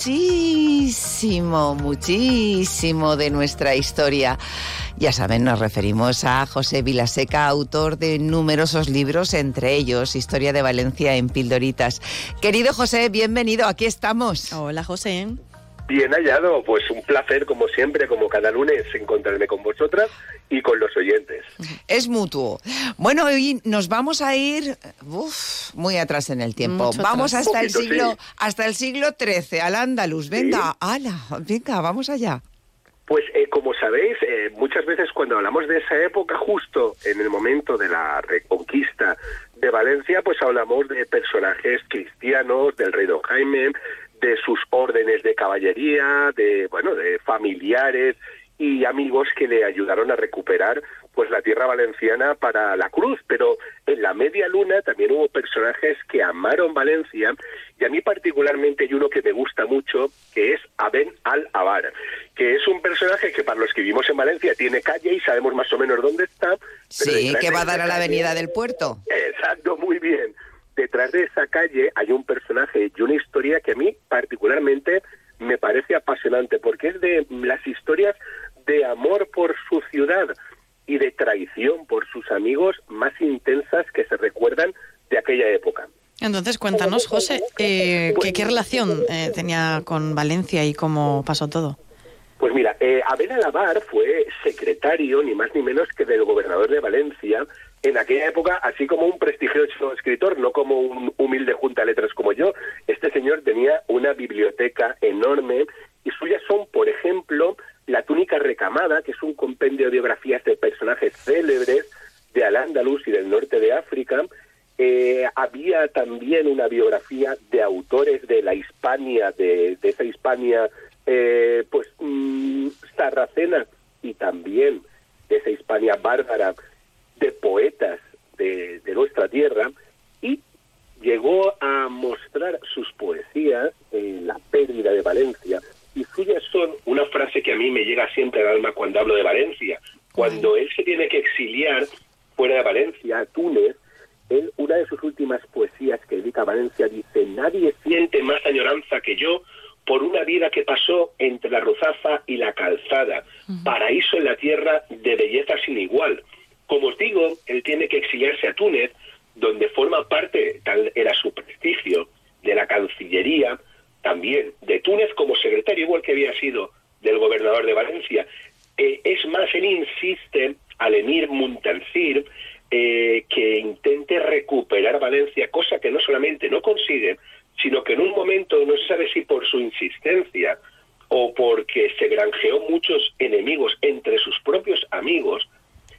muchísimo, muchísimo de nuestra historia. Ya saben, nos referimos a José Vilaseca, autor de numerosos libros, entre ellos Historia de Valencia en pildoritas. Querido José, bienvenido, aquí estamos. Hola, José. Bien hallado, pues un placer, como siempre, como cada lunes, encontrarme con vosotras y con los oyentes. Es mutuo. Bueno, hoy nos vamos a ir uf, muy atrás en el tiempo. Mucho vamos atrás. hasta el Poquito, siglo, sí. hasta el siglo trece, al Andaluz. Venga, ala, venga, vamos allá. Pues eh, como sabéis, eh, muchas veces cuando hablamos de esa época, justo en el momento de la reconquista de Valencia, pues hablamos de personajes cristianos, del rey Don Jaime, de sus órdenes de caballería, de bueno, de familiares y amigos que le ayudaron a recuperar pues la tierra valenciana para la cruz. Pero en la media luna también hubo personajes que amaron Valencia, y a mí particularmente hay uno que me gusta mucho, que es Aben al-Abar, que es un personaje que para los que vivimos en Valencia tiene calle y sabemos más o menos dónde está. Sí, que va a dar a la avenida del Puerto. Exacto, muy bien. Detrás de esa calle hay un personaje y una historia que a mí particularmente me parece apasionante, porque es de las historias de amor por su ciudad y de traición por sus amigos más intensas que se recuerdan de aquella época. Entonces, cuéntanos, José, eh, ¿qué, ¿qué relación eh, tenía con Valencia y cómo pasó todo? Pues mira, eh, Aben al-Abar fue secretario, ni más ni menos que del gobernador de Valencia, en aquella época, así como un prestigioso escritor, no como un humilde junta de letras como yo. Este señor tenía una biblioteca enorme, y suyas son, por ejemplo, La túnica recamada, que es un compendio de biografías de personajes célebres de Al-Ándalus y del norte de África. Eh, había también una biografía de autores de la Hispania, de, de esa Hispania eh, pues mmm, sarracena, y también de esa Hispania bárbara, de poetas de, de nuestra tierra, y llegó a mostrar sus poesías en La pérdida de Valencia, y suyas son una frase que a mí me llega siempre al alma cuando hablo de Valencia. Cuando él se tiene que exiliar fuera de Valencia, a Túnez, él, una de sus últimas poesías que dedica a Valencia, dice: nadie siente más añoranza que yo por una vida que pasó entre la Ruzafa y la Calzada, uh-huh. paraíso en la tierra de belleza sin igual. Como os digo, él tiene que exiliarse a Túnez, donde forma parte, tal era su prestigio, de la Cancillería, también de Túnez como secretario, igual que había sido del gobernador de Valencia. Eh, es más, él insiste al emir Muntansir eh, que intente recuperar Valencia, cosa que no solamente no consigue, sino que en un momento, no se sabe si por su insistencia o porque se granjeó muchos enemigos entre sus propios amigos,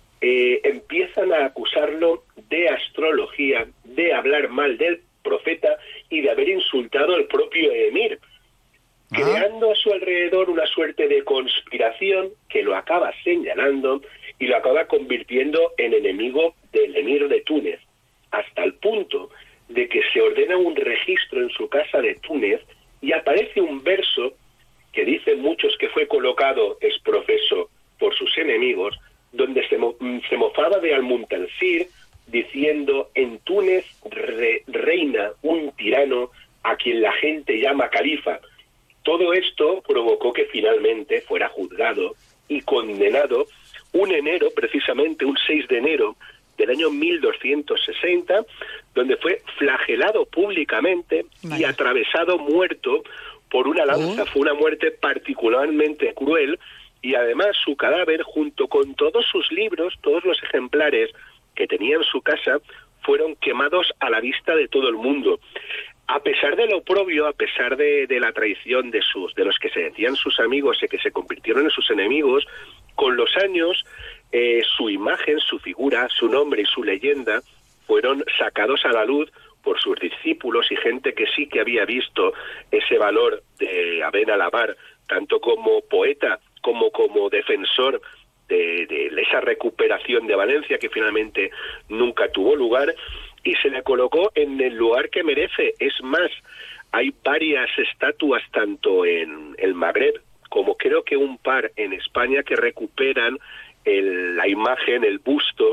Eh, empiezan a acusarlo de astrología, de hablar mal del profeta y de haber insultado al propio emir, ah. creando a su alrededor una suerte de conspiración que lo acaba señalando y lo acaba convirtiendo en enemigo del emir de Túnez, hasta el punto de que se ordena un registro en su casa de Túnez y aparece un verso que dicen muchos que fue colocado ex profeso por sus enemigos, donde se, mo se mofaba de Al-Muntansir, diciendo: en Túnez re reina un tirano a quien la gente llama califa. Todo esto provocó que finalmente fuera juzgado y condenado un enero, precisamente un seis de enero del año mil doscientos sesenta, donde fue flagelado públicamente vale. y atravesado muerto por una lanza. ¿Oh? Fue una muerte particularmente cruel, y además su cadáver, junto con todos sus libros, todos los ejemplares que tenía en su casa, fueron quemados a la vista de todo el mundo. A pesar de lo oprobio, a pesar de, de la traición de sus de los que se decían sus amigos y que se convirtieron en sus enemigos, con los años eh, su imagen, su figura, su nombre y su leyenda fueron sacados a la luz por sus discípulos y gente que sí que había visto ese valor de Aben al-Abar, tanto como poeta como como defensor de, de esa recuperación de Valencia, que finalmente nunca tuvo lugar, y se le colocó en el lugar que merece. Es más, hay varias estatuas tanto en el Magreb como creo que un par en España que recuperan el, la imagen, el busto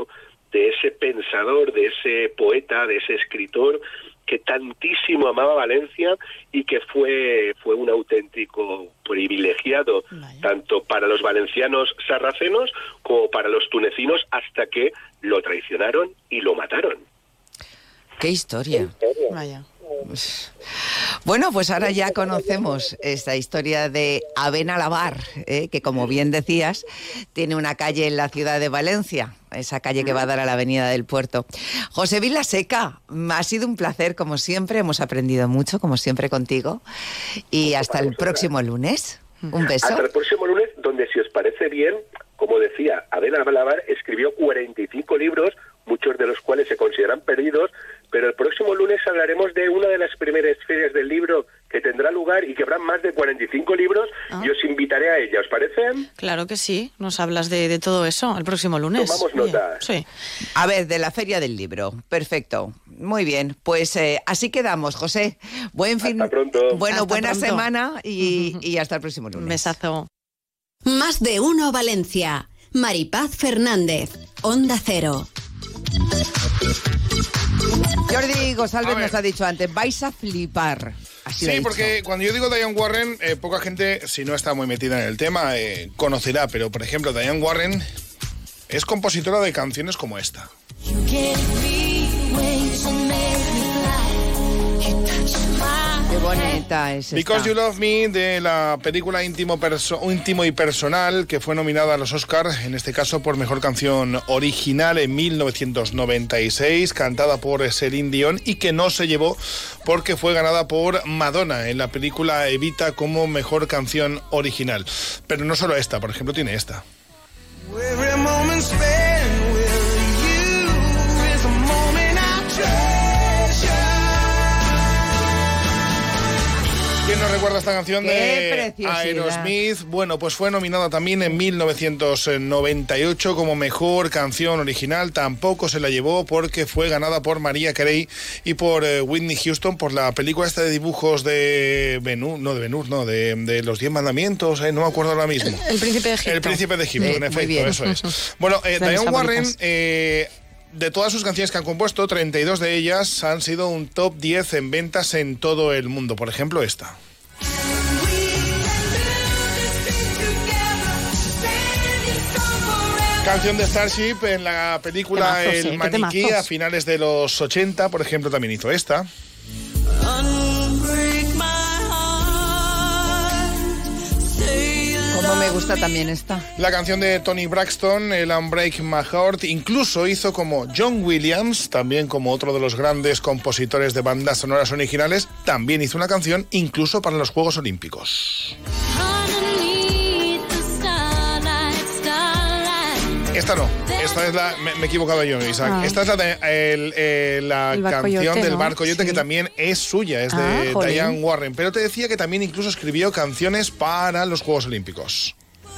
de ese pensador, de ese poeta, de ese escritor que tantísimo amaba Valencia y que fue, fue un auténtico privilegiado, Vaya. tanto para los valencianos sarracenos como para los tunecinos, hasta que lo traicionaron y lo mataron. ¡Qué historia! ¿Qué historia? Vaya. Bueno, pues ahora ya conocemos esta historia de Abenalabar, ¿eh? que como bien decías, tiene una calle en la ciudad de Valencia, esa calle que va a dar a la avenida del Puerto. José Vilaseca, ha sido un placer, como siempre, hemos aprendido mucho, como siempre, contigo, y hasta el próximo lunes. Un beso. Hasta el próximo lunes, donde, si os parece bien, como decía, Abenalabar escribió cuarenta y cinco libros, muchos de los cuales se consideran perdidos, pero el próximo lunes hablaremos de una de las primeras ferias del libro que tendrá lugar y que habrá más de cuarenta y cinco libros, ah. y os invitaré a ella, ¿os parece? Claro que sí, nos hablas de, de todo eso el próximo lunes. Tomamos nota. Sí. A ver, de la feria del libro, perfecto, muy bien, pues eh, así quedamos, José. Buen fin, hasta pronto. Bueno, hasta buena pronto. semana y, y hasta el próximo lunes. Besazo. Más de uno Valencia. Maripaz Fernández, Onda Cero. Jordi González nos ha dicho antes, vais a flipar. Así sí, porque cuando yo digo Diane Warren, eh, poca gente, si no está muy metida en el tema, eh, conocerá. Pero, por ejemplo, Diane Warren es compositora de canciones como esta. Qué bonita es esta. Because You Love Me, de la película Íntimo, Perso- Íntimo y Personal, que fue nominada a los Oscars, en este caso por Mejor Canción Original en mil novecientos noventa y seis, cantada por Celine Dion, y que no se llevó porque fue ganada por Madonna en la película Evita como Mejor Canción Original. Pero no solo esta, por ejemplo, tiene esta. ¿Quién nos recuerda esta canción de Aerosmith? Bueno, pues fue nominada también en mil novecientos noventa y ocho como Mejor Canción Original. Tampoco se la llevó porque fue ganada por Mariah Carey y por eh, Whitney Houston por la película esta de dibujos de Ben-Hur, no de Ben-Hur, no, de, de los Diez Mandamientos, eh, no me acuerdo ahora mismo. El Príncipe de Egipto. El Príncipe de Egipto, Sí, en muy efecto, bien. eso es. Bueno, eh, De Diane las Warren... favoritas. Eh, de todas sus canciones que han compuesto, treinta y dos de ellas han sido un top diez en ventas en todo el mundo. Por ejemplo, esta. Canción de Starship en la película Temazos, El ¿eh? Qué Maniquí temazos. a finales de los ochenta, por ejemplo, también hizo esta. Como me gusta también esta. La canción de Tony Braxton, el Unbreak My Heart, incluso hizo como John Williams, también como otro de los grandes compositores de bandas sonoras originales, también hizo una canción incluso para los Juegos Olímpicos. Esta no, esta es la... Me, me he equivocado yo, Isaac. Ah. Esta es la, de, el, eh, la El canción Barcoyote, del ¿no? Barcoyote, Sí. que también es suya, es Ah, de jolín. Diane Warren. Pero te decía que también incluso escribió canciones para los Juegos Olímpicos.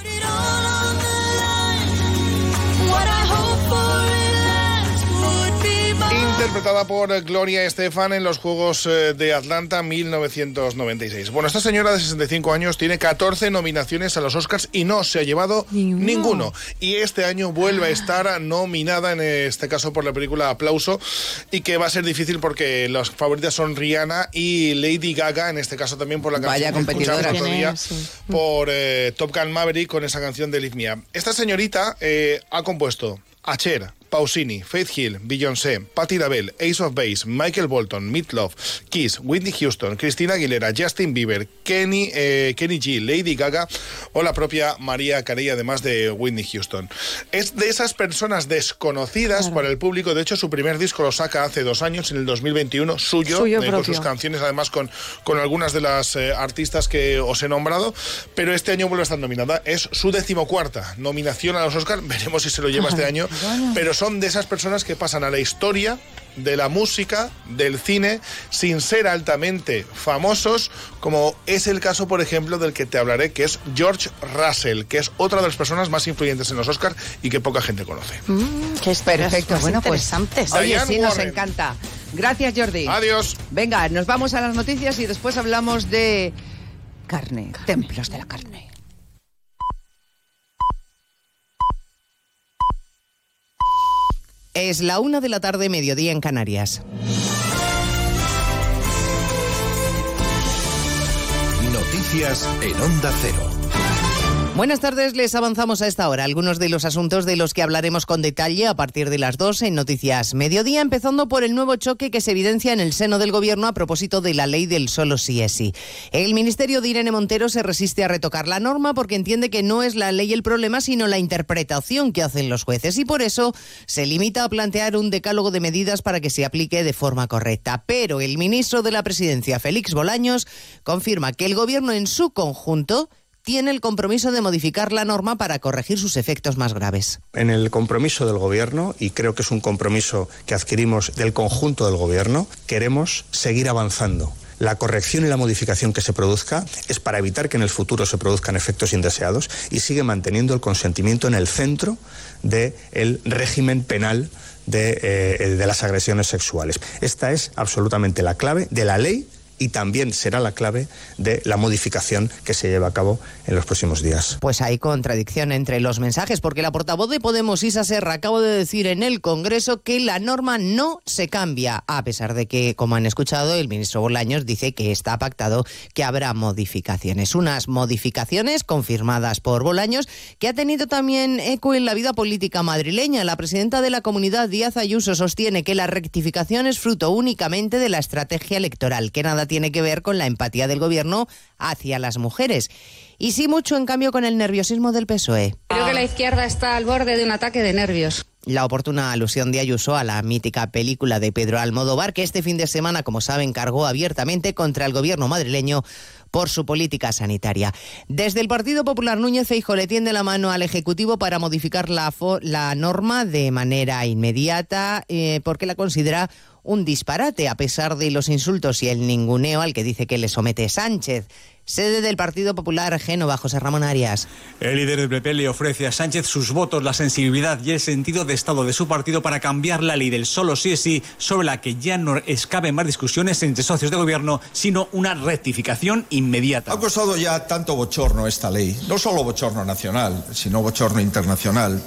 Interpretada por Gloria Estefan en los Juegos eh, de Atlanta mil novecientos noventa y seis. Bueno, esta señora de sesenta y cinco años tiene catorce nominaciones a los Oscars y no se ha llevado Ninguno. ninguno. Y este año vuelve a estar nominada, en este caso por la película Aplauso, y que va a ser difícil porque las favoritas son Rihanna y Lady Gaga, en este caso también por la Vaya canción que escuchamos competidoras. el otro día, Sí. por eh, Top Gun Maverick con esa canción de Lift Me Up. Esta señorita eh, ha compuesto a Cher, Pausini, Faith Hill, Beyoncé, Patti LaBelle, Ace of Base, Michael Bolton, Meatloaf, Kiss, Whitney Houston, Christina Aguilera, Justin Bieber, Kenny, eh, Kenny G, Lady Gaga o la propia Mariah Carey, además de Whitney Houston. Es de esas personas desconocidas Claro. para el público. De hecho, su primer disco lo saca hace dos años, en el dos mil veintiuno, suyo, Suyo eh, con propio. sus canciones, además con, con algunas de las eh, artistas que os he nombrado, pero este año vuelve a estar nominada. Es su decimocuarta nominación a los Oscars. Veremos si se lo lleva este año, pero son de esas personas que pasan a la historia de la música, del cine, sin ser altamente famosos, como es el caso, por ejemplo, del que te hablaré, que es George Russell, que es otra de las personas más influyentes en los Oscars y que poca gente conoce. Mm, qué historias Perfecto, más bueno, pues interesantes. oye, Diane sí, nos Warren. encanta. Gracias, Jordi. Adiós. Venga, nos vamos a las noticias y después hablamos de carne, templos de la carne. Es la una de la tarde, mediodía en Canarias. Noticias en Onda Cero. Buenas tardes, les avanzamos a esta hora algunos de los asuntos de los que hablaremos con detalle a partir de las dos en Noticias Mediodía, empezando por el nuevo choque que se evidencia en el seno del Gobierno a propósito de la ley del solo sí es sí. El Ministerio de Irene Montero se resiste a retocar la norma porque entiende que no es la ley el problema, sino la interpretación que hacen los jueces, y por eso se limita a plantear un decálogo de medidas para que se aplique de forma correcta. Pero el ministro de la Presidencia, Félix Bolaños, confirma que el Gobierno en su conjunto tiene el compromiso de modificar la norma para corregir sus efectos más graves. En el compromiso del Gobierno, y creo que es un compromiso que adquirimos del conjunto del Gobierno, queremos seguir avanzando. La corrección y la modificación que se produzca es para evitar que en el futuro se produzcan efectos indeseados y sigue manteniendo el consentimiento en el centro del régimen penal de, eh, de las agresiones sexuales. Esta es absolutamente la clave de la ley y también será la clave de la modificación que se lleva a cabo en los próximos días. Pues hay contradicción entre los mensajes, porque la portavoz de Podemos, Isa Serra, acaba de decir en el Congreso que la norma no se cambia, a pesar de que, como han escuchado, el ministro Bolaños dice que está pactado que habrá modificaciones. Unas modificaciones confirmadas por Bolaños, que ha tenido también eco en la vida política madrileña. La presidenta de la Comunidad, Díaz Ayuso, sostiene que la rectificación es fruto únicamente de la estrategia electoral, que nada tiene que ver con la empatía del Gobierno hacia las mujeres. Y sí mucho, en cambio, con el nerviosismo del P S O E. Creo que la izquierda está al borde de un ataque de nervios. La oportuna alusión de Ayuso a la mítica película de Pedro Almodóvar, que este fin de semana, como saben, cargó abiertamente contra el Gobierno madrileño por su política sanitaria. Desde el Partido Popular, Núñez Feijóo le tiende la mano al Ejecutivo para modificar la, la norma de manera inmediata, eh, porque la considera un disparate, a pesar de los insultos y el ninguneo al que dice que le somete Sánchez. Sede del Partido Popular, Génova, José Ramón Arias. El líder del P P le ofrece a Sánchez sus votos, la sensibilidad y el sentido de Estado de su partido para cambiar la ley del solo sí es sí, sobre la que ya no escaben más discusiones entre socios de gobierno, sino una rectificación inmediata. Ha causado ya tanto bochorno esta ley, no solo bochorno nacional, sino bochorno internacional,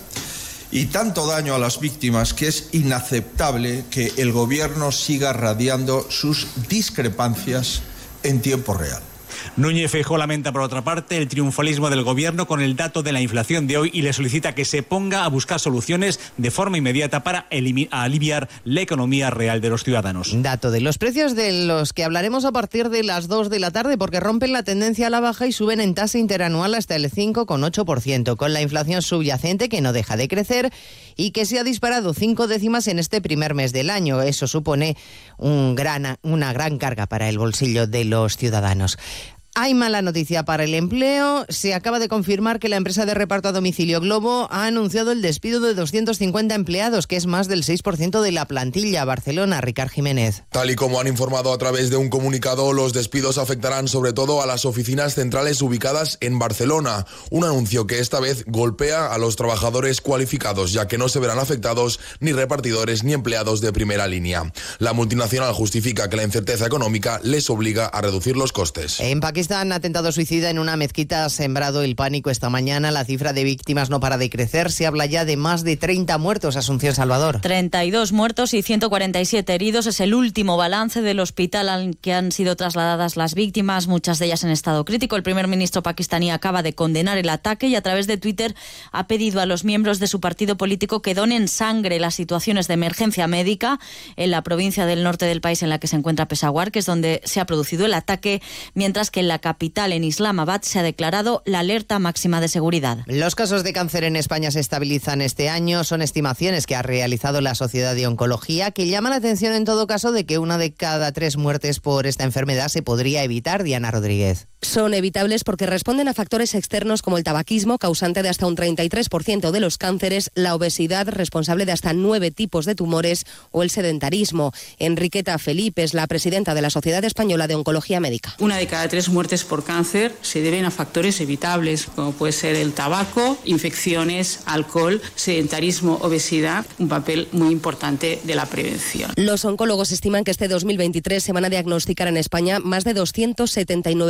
y tanto daño a las víctimas que es inaceptable que el gobierno siga radiando sus discrepancias en tiempo real. Núñez Feijóo lamenta, por otra parte, el triunfalismo del Gobierno con el dato de la inflación de hoy y le solicita que se ponga a buscar soluciones de forma inmediata para aliviar la economía real de los ciudadanos. Dato de los precios de los que hablaremos a partir de las dos de la tarde, porque rompen la tendencia a la baja y suben en tasa interanual hasta el cinco coma ocho por ciento, con la inflación subyacente que no deja de crecer y que se ha disparado cinco décimas en este primer mes del año. Eso supone un gran, una gran carga para el bolsillo de los ciudadanos. Hay mala noticia para el empleo. Se acaba de confirmar que la empresa de reparto a domicilio Globo ha anunciado el despido de doscientos cincuenta empleados, que es más del seis por ciento de la plantilla. Barcelona, Ricard Jiménez. Tal y como han informado a través de un comunicado, los despidos afectarán sobre todo a las oficinas centrales ubicadas en Barcelona. Un anuncio que esta vez golpea a los trabajadores cualificados, ya que no se verán afectados ni repartidores ni empleados de primera línea. La multinacional justifica que la incerteza económica les obliga a reducir los costes. En Pakistán, atentado suicida en una mezquita ha sembrado el pánico esta mañana. La cifra de víctimas no para de crecer. Se habla ya de más de treinta muertos. Asunción Salvador. treinta y dos muertos y ciento cuarenta y siete heridos. Es el último balance del hospital al que han sido trasladadas las víctimas, muchas de ellas en estado crítico. El primer ministro pakistaní acaba de condenar el ataque y a través de Twitter ha pedido a los miembros de su partido político que donen sangre. Las situaciones de emergencia médica en la provincia del norte del país en la que se encuentra Peshawar, que es donde se ha producido el ataque, mientras que en la capital, en Islamabad, se ha declarado la alerta máxima de seguridad. Los casos de cáncer en España se estabilizan este año. Son estimaciones que ha realizado la Sociedad de Oncología, que llama la atención en todo caso de que una de cada tres muertes por esta enfermedad se podría evitar. Diana Rodríguez. Son evitables porque responden a factores externos como el tabaquismo, causante de hasta un treinta y tres por ciento de los cánceres, la obesidad, responsable de hasta nueve tipos de tumores, o el sedentarismo. Enriqueta Felipe es la presidenta de la Sociedad Española de Oncología Médica. Una de cada tres muertes por cáncer se deben a factores evitables, como puede ser el tabaco, infecciones, alcohol, sedentarismo, obesidad, un papel muy importante de la prevención. Los oncólogos estiman que este dos mil veintitrés se van a diagnosticar en España más de doscientos setenta y nueve mil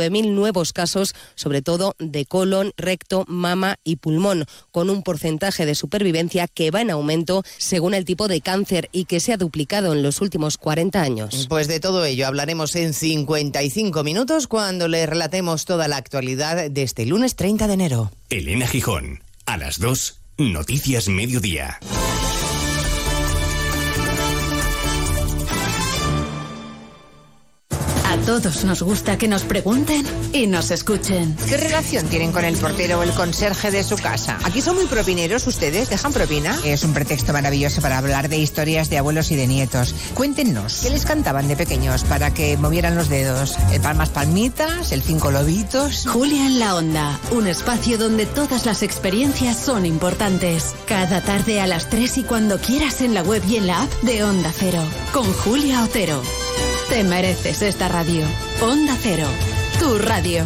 nuevos casos, sobre todo de colon, recto, mama y pulmón, con un porcentaje de supervivencia que va en aumento según el tipo de cáncer y que se ha duplicado en los últimos cuarenta años. Pues de todo ello hablaremos en cincuenta y cinco minutos cuando le relatemos toda la actualidad de este lunes treinta de enero. Elena Gijón, a las dos, Noticias Mediodía. A todos nos gusta que nos pregunten y nos escuchen. ¿Qué relación tienen con el portero o el conserje de su casa? Aquí son muy propineros ustedes, ¿dejan propina? Es un pretexto maravilloso para hablar de historias de abuelos y de nietos. Cuéntenos, ¿qué les cantaban de pequeños para que movieran los dedos? ¿El palmas palmitas? ¿El cinco lobitos? Julia en la Onda, un espacio donde todas las experiencias son importantes. Cada tarde a las tres y cuando quieras en la web y en la app de Onda Cero. Con Julia Otero. Te mereces esta radio. Onda Cero, tu radio.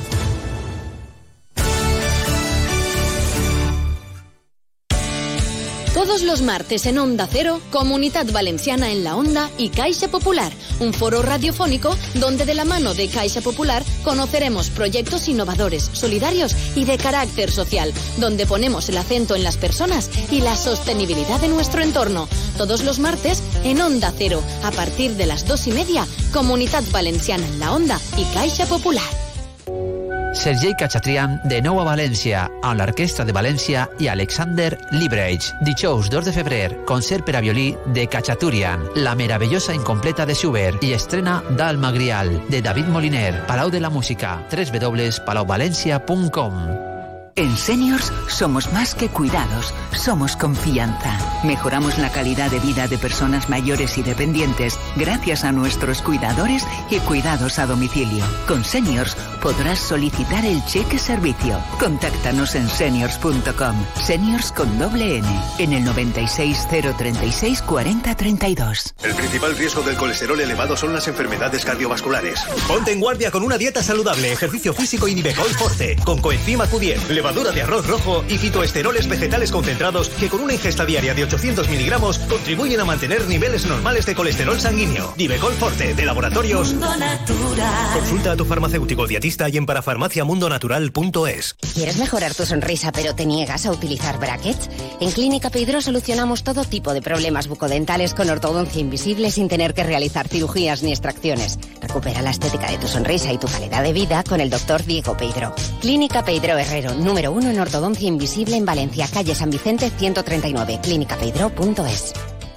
Todos los martes en Onda Cero, Comunitat Valenciana en la Onda y Caixa Popular, un foro radiofónico donde de la mano de Caixa Popular conoceremos proyectos innovadores, solidarios y de carácter social, donde ponemos el acento en las personas y la sostenibilidad de nuestro entorno. Todos los martes en Onda Cero, a partir de las dos y media, Comunitat Valenciana en la Onda y Caixa Popular. Sergei Khachatryan de nou a València, amb l'Orquestra de València i Alexander Liebreich. Dijous dos de febrer, concert per a violí de Khachaturian, La meravellosa incompleta de Schubert i estrena Dalma Grial, de David Moliner, Palau de la Música, w w w punto palau valencia punto com. En Seniors somos más que cuidados, somos confianza. Mejoramos la calidad de vida de personas mayores y dependientes gracias a nuestros cuidadores y cuidados a domicilio. Con Seniors podrás solicitar el cheque servicio. Contáctanos en seniors punto com. Seniors con doble N, en el noventa y seis, cero treinta y seis, cuarenta, treinta y dos. El principal riesgo del colesterol elevado son las enfermedades cardiovasculares. Ponte en guardia con una dieta saludable, ejercicio físico y Nivecol Forte, con coenzima Q diez, levadura de arroz rojo y fitoesteroles vegetales concentrados que con una ingesta diaria de ochocientos miligramos contribuyen a mantener niveles normales de colesterol sanguíneo. Nivecol Forte, de Laboratorios Mundo Natural. Consulta a tu farmacéutico dietista y en parafarmacia mundo natural punto es. ¿Quieres mejorar tu sonrisa pero te niegas a utilizar brackets? En Clínica Peidro solucionamos todo tipo de problemas bucodentales con ortodoncia invisible sin tener que realizar cirugías ni extracciones. Recupera la estética de tu sonrisa y tu calidad de vida con el doctor Diego Peidro. Clínica Peidro Herrero, número uno en ortodoncia invisible en Valencia, calle San Vicente ciento treinta y nueve, clínica peidro punto es.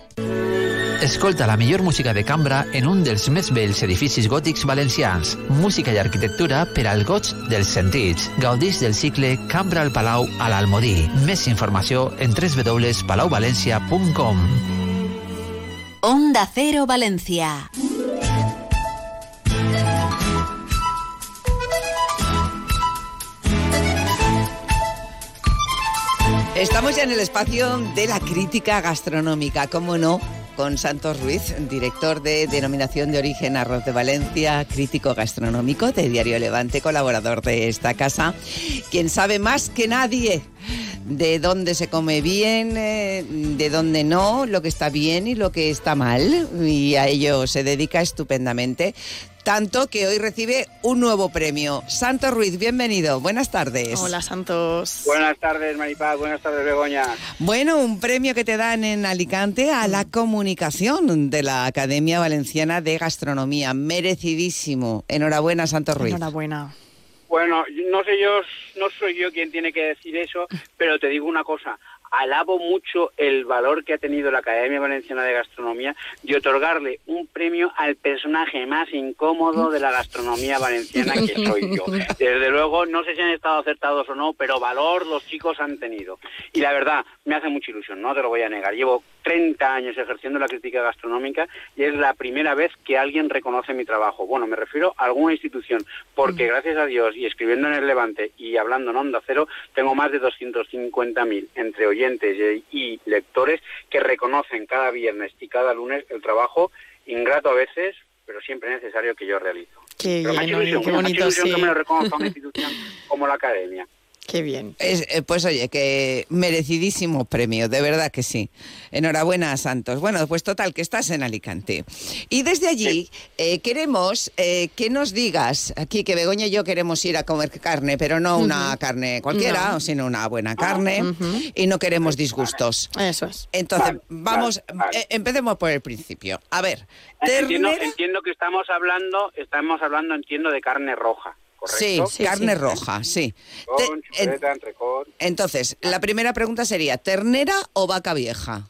Escolta la millor música de cambra en un dels més bells edificis gòtics valencians. Música i arquitectura per al goig dels sentits. Gaudix del cicle Cambra al Palau a l'Almodí. Més informació en w w w punt palau valencia punt com. Onda Cero Valencia. Estamos ya en el espacio de la crítica gastronómica, cómo no, con Santos Ruiz, director de Denominación de Origen Arroz de Valencia, crítico gastronómico de Diario Levante, colaborador de esta casa, quien sabe más que nadie de dónde se come bien, de dónde no, lo que está bien y lo que está mal, y a ello se dedica estupendamente. Tanto que hoy recibe un nuevo premio. Santos Ruiz, bienvenido. Buenas tardes. Hola, Santos. Buenas tardes, Maripaz. Buenas tardes, Begoña. Bueno, un premio que te dan en Alicante a la comunicación de la Academia Valenciana de Gastronomía. Merecidísimo. Enhorabuena, Santos Ruiz. Enhorabuena. Bueno, no sé yo, no soy yo quien tiene que decir eso, pero te digo una cosa. Alabo mucho el valor que ha tenido la Academia Valenciana de Gastronomía de otorgarle un premio al personaje más incómodo de la gastronomía valenciana, que soy yo. Desde luego, no sé si han estado acertados o no, pero valor los chicos han tenido. Y la verdad, me hace mucha ilusión, no te lo voy a negar. Llevo treinta años ejerciendo la crítica gastronómica y es la primera vez que alguien reconoce mi trabajo. Bueno, me refiero a alguna institución, porque gracias a Dios, y escribiendo en el Levante y hablando en Onda Cero, tengo más de doscientos cincuenta mil entre oyentes y lectores que reconocen cada viernes y cada lunes el trabajo ingrato a veces, pero siempre necesario que yo realizo. Qué pero bien, me ha hecho ilusión, qué bonito, me ha hecho ilusión sí. que me lo reconozca una institución como la Academia. Qué bien. Es, eh, pues oye, que merecidísimo premio, de verdad que sí. Enhorabuena a Santos. Bueno, pues total, que estás en Alicante. Y desde allí eh, queremos eh, que nos digas, aquí que Begoña y yo queremos ir a comer carne, pero no una uh-huh. carne cualquiera, no. sino una buena carne, uh-huh. y no queremos disgustos. Eso es. Entonces, vale, vamos, vale, vale. Eh, empecemos por el principio. A ver, entiendo, entiendo que estamos hablando, estamos hablando, entiendo, de carne roja. Sí, sí, carne sí. roja, sí. Con, chuleta, en, entonces, la primera pregunta sería, ¿ternera o vaca vieja?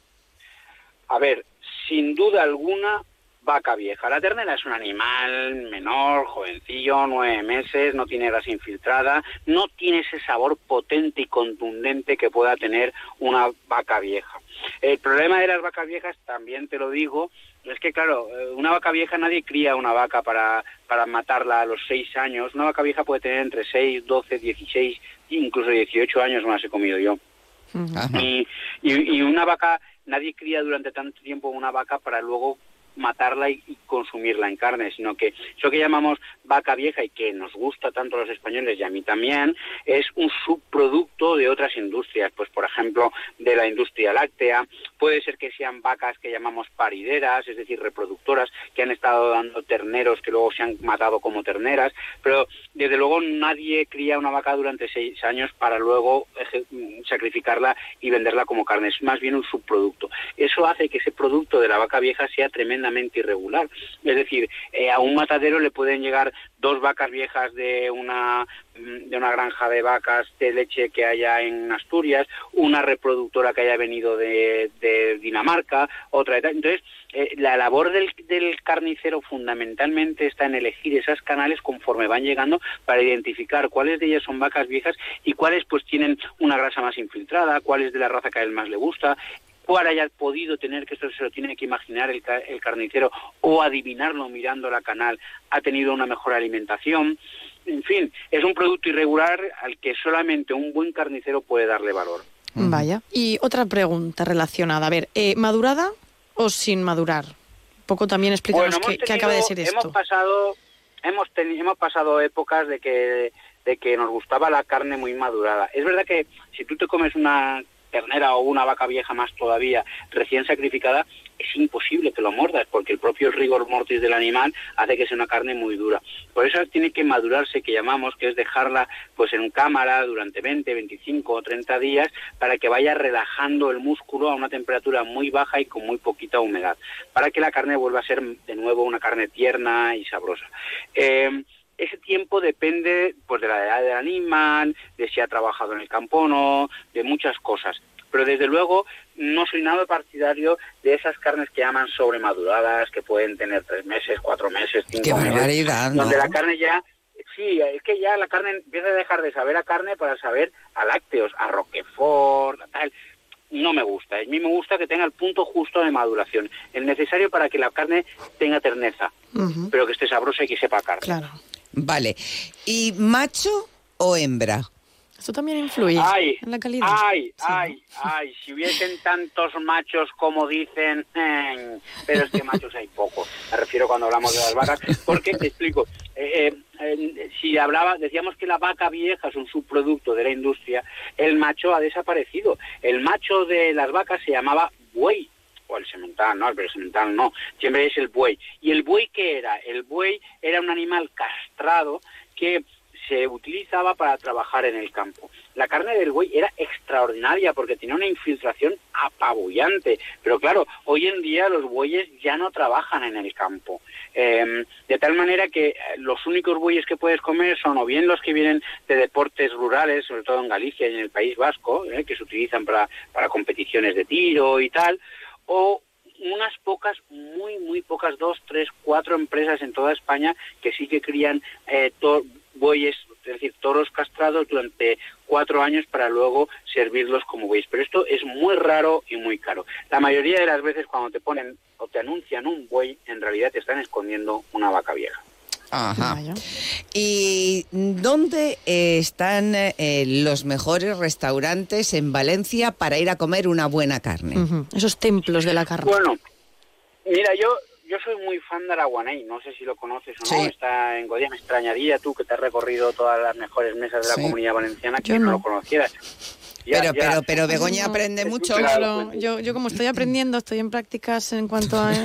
A ver, sin duda alguna, vaca vieja. La ternera es un animal menor, jovencillo, nueve meses, no tiene grasa infiltrada, no tiene ese sabor potente y contundente que pueda tener una vaca vieja. El problema de las vacas viejas, también te lo digo, es que, claro, una vaca vieja, nadie cría una vaca para, para matarla a los seis años. Una vaca vieja puede tener entre seis, doce, dieciséis, incluso dieciocho años, más he comido yo. Uh-huh. Y, y, y una vaca, nadie cría durante tanto tiempo una vaca para luego matarla y, y consumirla en carne, sino que eso que llamamos vaca vieja y que nos gusta tanto a los españoles y a mí también, es un subproducto de otras industrias, pues por ejemplo de la industria láctea. Puede ser que sean vacas que llamamos parideras, es decir, reproductoras, que han estado dando terneros que luego se han matado como terneras, pero desde luego nadie cría una vaca durante seis años para luego sacrificarla y venderla como carne, es más bien un subproducto. Eso hace que ese producto de la vaca vieja sea tremendamente irregular, es decir, eh, a un matadero le pueden llegar dos vacas viejas de una de una granja de vacas de leche que haya en Asturias, una reproductora que haya venido de, de Dinamarca, otra de tal. Entonces, eh, la labor del, del carnicero fundamentalmente está en elegir esas canales conforme van llegando para identificar cuáles de ellas son vacas viejas y cuáles pues tienen una grasa más infiltrada, cuáles de la raza que a él más le gusta, cuál haya podido tener, que esto se lo tiene que imaginar el, el carnicero, o adivinarlo mirando la canal, ha tenido una mejor alimentación. En fin, es un producto irregular al que solamente un buen carnicero puede darle valor. Vaya. Y otra pregunta relacionada. A ver, eh, ¿madurada o sin madurar? Un poco también explícanos bueno, qué, tenido, qué acaba de ser esto. Hemos pasado, hemos, tenido, hemos pasado épocas de que, de que nos gustaba la carne muy madurada. Es verdad que si tú te comes una ternera o una vaca vieja más todavía recién sacrificada, es imposible que lo mordas porque el propio rigor mortis del animal hace que sea una carne muy dura. Por eso tiene que madurarse, que llamamos, que es dejarla pues en cámara durante veinte, veinticinco o treinta días para que vaya relajando el músculo a una temperatura muy baja y con muy poquita humedad, para que la carne vuelva a ser de nuevo una carne tierna y sabrosa. Eh, Ese tiempo depende pues de la edad del animal, de si ha trabajado en el campo o no, de muchas cosas. Pero desde luego no soy nada partidario de esas carnes que llaman sobremaduradas, que pueden tener tres meses, cuatro meses, cinco Qué meses. barbaridad, ¿no? Donde la carne ya, sí, es que ya la carne empieza a dejar de saber a carne para saber a lácteos, a roquefort, a tal. No me gusta. A mí me gusta que tenga el punto justo de maduración, el necesario para que la carne tenga terneza, uh-huh. pero que esté sabrosa y que sepa carne. Claro. Vale. ¿Y macho o hembra? Eso también influye ay, en la calidad. Ay, sí. ay, ay, si hubiesen tantos machos como dicen, eh, pero es que machos hay pocos. Me refiero cuando hablamos de las vacas, porque te explico. Eh, eh, si hablaba, decíamos que la vaca vieja es un subproducto de la industria, el macho ha desaparecido. El macho de las vacas se llamaba buey. O el semental, no, pero el semental no, siempre es el buey. ¿Y el buey qué era? El buey era un animal castrado que se utilizaba para trabajar en el campo. La carne del buey era extraordinaria porque tenía una infiltración apabullante, pero claro, hoy en día los bueyes ya no trabajan en el campo, eh, de tal manera que los únicos bueyes que puedes comer son o bien los que vienen de deportes rurales, sobre todo en Galicia y en el País Vasco, eh, que se utilizan para, para competiciones de tiro y tal, o unas pocas, muy, muy pocas, dos, tres, cuatro empresas en toda España que sí que crían eh, to- bueyes, es decir, toros castrados durante cuatro años para luego servirlos como bueyes. Pero esto es muy raro y muy caro. La mayoría de las veces cuando te ponen o te anuncian un buey, en realidad te están escondiendo una vaca vieja. Ajá. ¿Y dónde eh, están eh, los mejores restaurantes en Valencia para ir a comer una buena carne? Uh-huh. Esos templos de la carne. Bueno, mira, yo yo soy muy fan de Araguaney, no sé si lo conoces o no, Sí. está en Godía. Me extrañaría tú que te has recorrido todas las mejores mesas de la Sí. Comunidad Valenciana que Yo no. no. lo conocieras. Ya- Pero, ya- pero, pero Begoña No, aprende es mucho. un Claro, yo, yo como estoy aprendiendo, estoy en prácticas en cuanto a...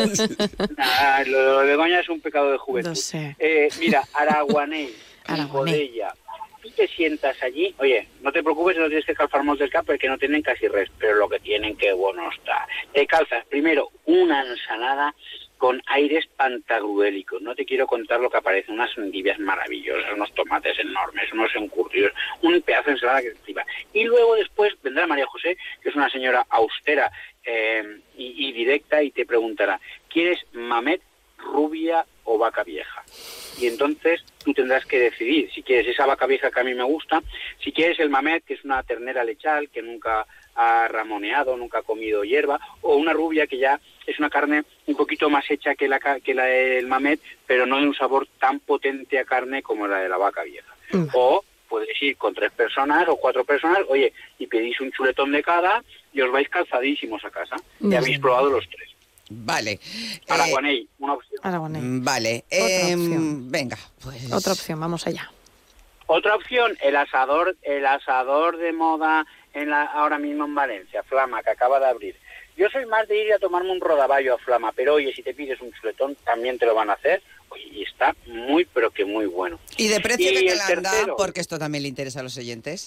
Ah, lo de Begoña es un pecado de juventud. No sé. Eh, mira, Araguaney, Araguaney. Godella, tú te sientas allí, oye, no te preocupes, no tienes que calzar del cap porque no tienen casi res, pero lo que tienen, qué bueno está. Te calzas primero una ensalada con aires pantagruélicos. No te quiero contar lo que aparece, unas endivias maravillosas, unos tomates enormes, unos encurtidos, un pedazo de ensalada que te flipa. Y luego después vendrá María José, que es una señora austera eh, y, y directa, y te preguntará, ¿quieres mamet, rubia o vaca vieja? Y entonces tú tendrás que decidir si quieres esa vaca vieja que a mí me gusta, si quieres el mamet, que es una ternera lechal que nunca ha ramoneado, nunca ha comido hierba, o una rubia que ya es una carne un poquito más hecha que la ca- que la del mamet, pero no de un sabor tan potente a carne como la de la vaca vieja. Mm. O podéis ir con tres personas o cuatro personas, oye, y pedís un chuletón de cada y os vais calzadísimos a casa. Y Mm. habéis probado los tres. Vale. Araguaney, una opción. Aragonés. Vale. Otra eh, opción. venga, pues. Otra opción, vamos allá. Otra opción, el asador, el asador de moda en la, ahora mismo en Valencia, Flama, que acaba de abrir. Yo soy más de ir a tomarme un rodaballo a Flama, pero oye, si te pides un chuletón, también te lo van a hacer. Oye, y está muy, pero que muy bueno. ¿Y de precio Y que te el la han dado? tercero. Porque esto también le interesa a los oyentes.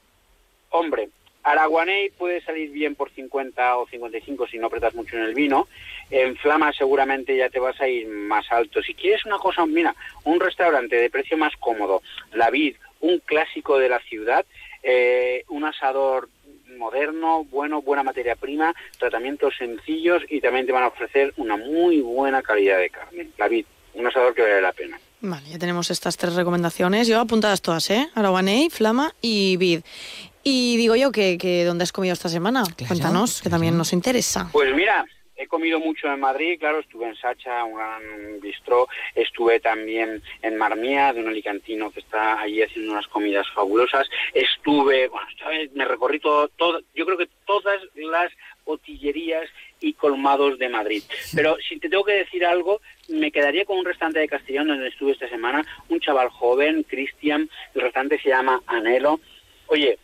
Hombre, Araguaney puede salir bien por cincuenta o cincuenta y cinco si no apretas mucho en el vino. En Flama seguramente ya te vas a ir más alto. Si quieres una cosa, mira, un restaurante de precio más cómodo, La Vid, un clásico de la ciudad, eh, un asador moderno, bueno, buena materia prima, tratamientos sencillos y también te van a ofrecer una muy buena calidad de carne. La Vid, un asador que vale la pena. Vale, ya tenemos estas tres recomendaciones. Yo apuntadas todas, ¿eh? Araguaney, Flama y Vid. Y digo yo que, que ¿dónde has comido esta semana? Cuéntanos, que también nos interesa. Pues mira, he comido mucho en Madrid, claro, estuve en Sacha, un gran bistró, estuve también en Marmía, de un alicantino que está allí haciendo unas comidas fabulosas, estuve, bueno, esta vez me recorrí todo, todo, yo creo que todas las botillerías y colmados de Madrid. Pero si te tengo que decir algo, me quedaría con un restaurante de Castellón donde estuve esta semana, un chaval joven, Cristian, el restaurante se llama Anhelo. Oye,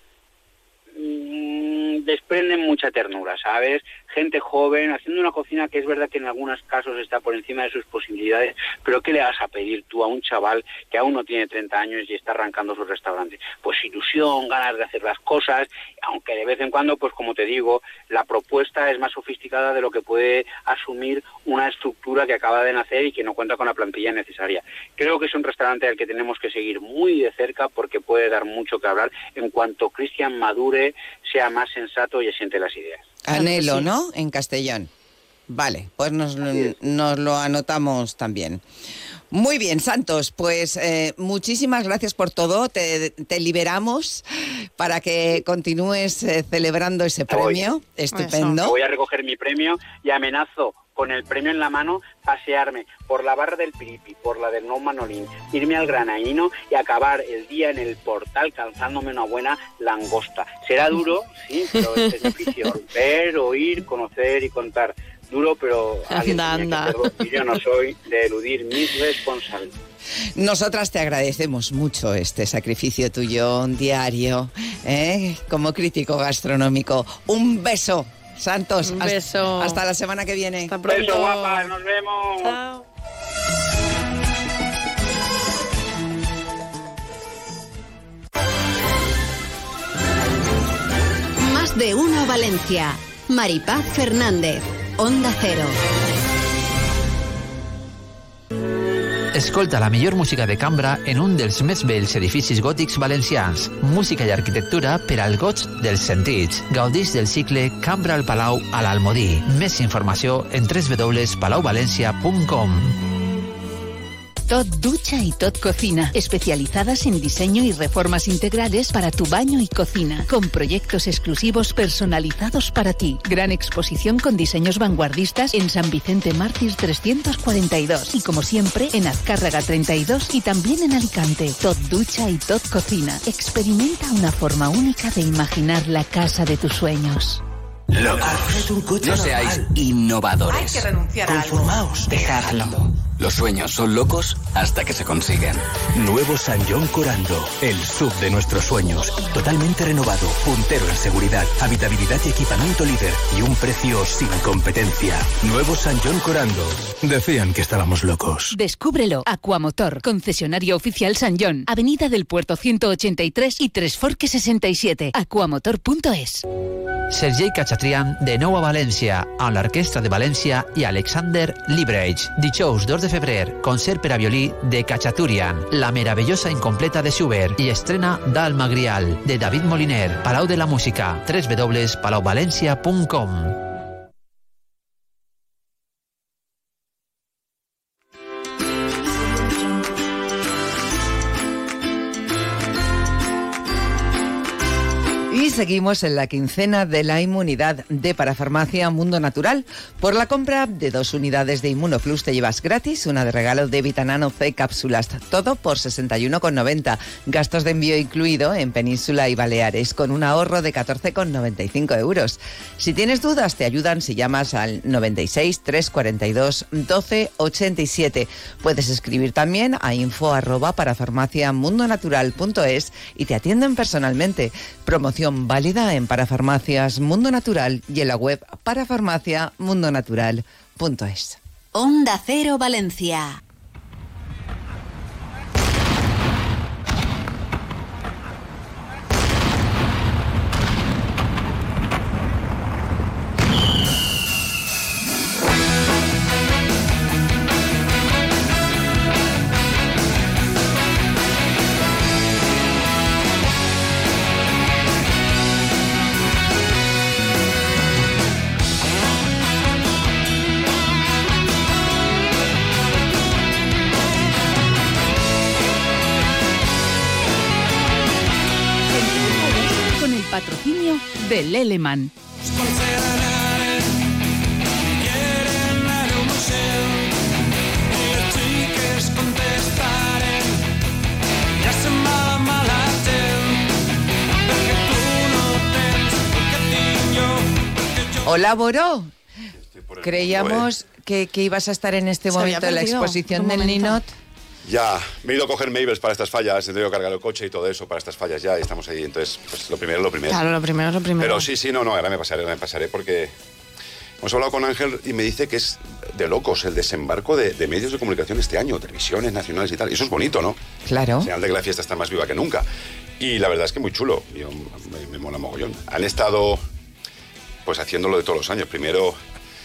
mmm, desprenden mucha ternura, ¿sabes? Gente joven, haciendo una cocina que es verdad que en algunos casos está por encima de sus posibilidades, pero ¿qué le vas a pedir tú a un chaval que aún no tiene treinta años y está arrancando su restaurante? Pues ilusión, ganas de hacer las cosas, aunque de vez en cuando, pues como te digo, la propuesta es más sofisticada de lo que puede asumir una estructura que acaba de nacer y que no cuenta con la plantilla necesaria. Creo que es un restaurante al que tenemos que seguir muy de cerca porque puede dar mucho que hablar en cuanto Cristian madure, sea más sensato y asiente las ideas. Anhelo, ¿no? En Castellón. Vale, pues nos, nos lo anotamos también. Muy bien, Santos, pues eh, muchísimas gracias por todo. Te, te liberamos para que continúes eh, celebrando ese premio. Estupendo. Voy a recoger mi premio y amenazo con el premio en la mano pasearme por la barra del Piripi, por la del Nou Manolín, irme al Granaíno y acabar el día en el Portal calzándome una buena langosta. Será duro, sí, pero es difícil. Ver, oír, conocer y contar. Duro, pero alguien Anda, tenía anda. que hacerlo, y yo no soy de eludir mis responsabilidades. Nosotras te agradecemos mucho este sacrificio tuyo diario, ¿eh? Como crítico gastronómico. Un beso, Santos. Un Hasta- beso. Hasta la semana que viene. Hasta pronto. Beso, guapa, nos vemos. Chao. Más de uno Valencia. Maripaz Fernández. Onda Cero. Escolta la millor música de cambra en un dels més bells edificis gòtics valencians. Música i arquitectura per al goig dels sentits. Gaudix del cicle Cambra al Palau a l'Almodí. Més informació en w w w punt palau valencia punt com. Tot Ducha y Tot Cocina, especializadas en diseño y reformas integrales para tu baño y cocina, con proyectos exclusivos personalizados para ti. Gran exposición con diseños vanguardistas en San Vicente Mártir trescientos cuarenta y dos y como siempre en Azcárraga treinta y dos y también en Alicante. Tot Ducha y Tot Cocina. Experimenta una forma única de imaginar la casa de tus sueños. Locos. No seáis innovadores. Hay que renunciar a algo. Conformaos. Dejadlo. Los sueños son locos hasta que se consiguen. Nuevo San John Corando, el sub de nuestros sueños. Totalmente renovado, puntero en seguridad, habitabilidad y equipamiento líder y un precio sin competencia. Nuevo San John Corando. Decían que estábamos locos. Descúbrelo. Aquamotor, concesionario oficial San John, Avenida del Puerto ciento ochenta y tres y Tres Forques sesenta y siete. aquamotor punto es. Sergei Khachatryan de nou a València, amb l'Orquestra de València i Alexander Liebrecht. Dijous dos de febrer, concert per a violí de Khachatryan, La meravellosa incompleta de Schubert i estrena Dalma Grial, de David Moliner, Palau de la Música, w w w punt palau valencia punt com. Y seguimos en la quincena de la inmunidad de Parafarmacia Mundo Natural. Por la compra de dos unidades de Inmunoplus te llevas gratis una de regalo de Vitanano C cápsulas. Todo por sesenta y uno con noventa. Gastos de envío incluido en Península y Baleares, con un ahorro de catorce con noventa y cinco euros. Si tienes dudas, te ayudan si llamas al noventa y seis, trescientos cuarenta y dos, doce ochenta y siete. Puedes escribir también a info arroba parafarmaciamundonatural punto es y te atienden personalmente. Promoción válida en Parafarmacias Mundo Natural y en la web parafarmacia mundo natural punto es. Onda Cero Valencia. Patrocinio de Leleman. Hola, Boró. Creíamos que, que ibas a estar en este Se había momento en la perdido, exposición un del momento. Ninot. Ya, me he ido a coger Mabels para estas fallas, he tenido que cargar el coche y todo eso para estas fallas ya, y estamos ahí. Entonces, pues lo primero es lo primero. Claro, lo primero es lo primero. Pero sí, sí, no, no, ahora me pasaré, ahora me pasaré porque hemos hablado con Ángel y me dice que es de locos el desembarco de, de medios de comunicación este año, televisiones nacionales y tal. Y eso es bonito, ¿no? Claro. Señal de que la fiesta está más viva que nunca. Y la verdad es que muy chulo, Yo, me, me mola mogollón. Han estado pues haciéndolo de todos los años. Primero,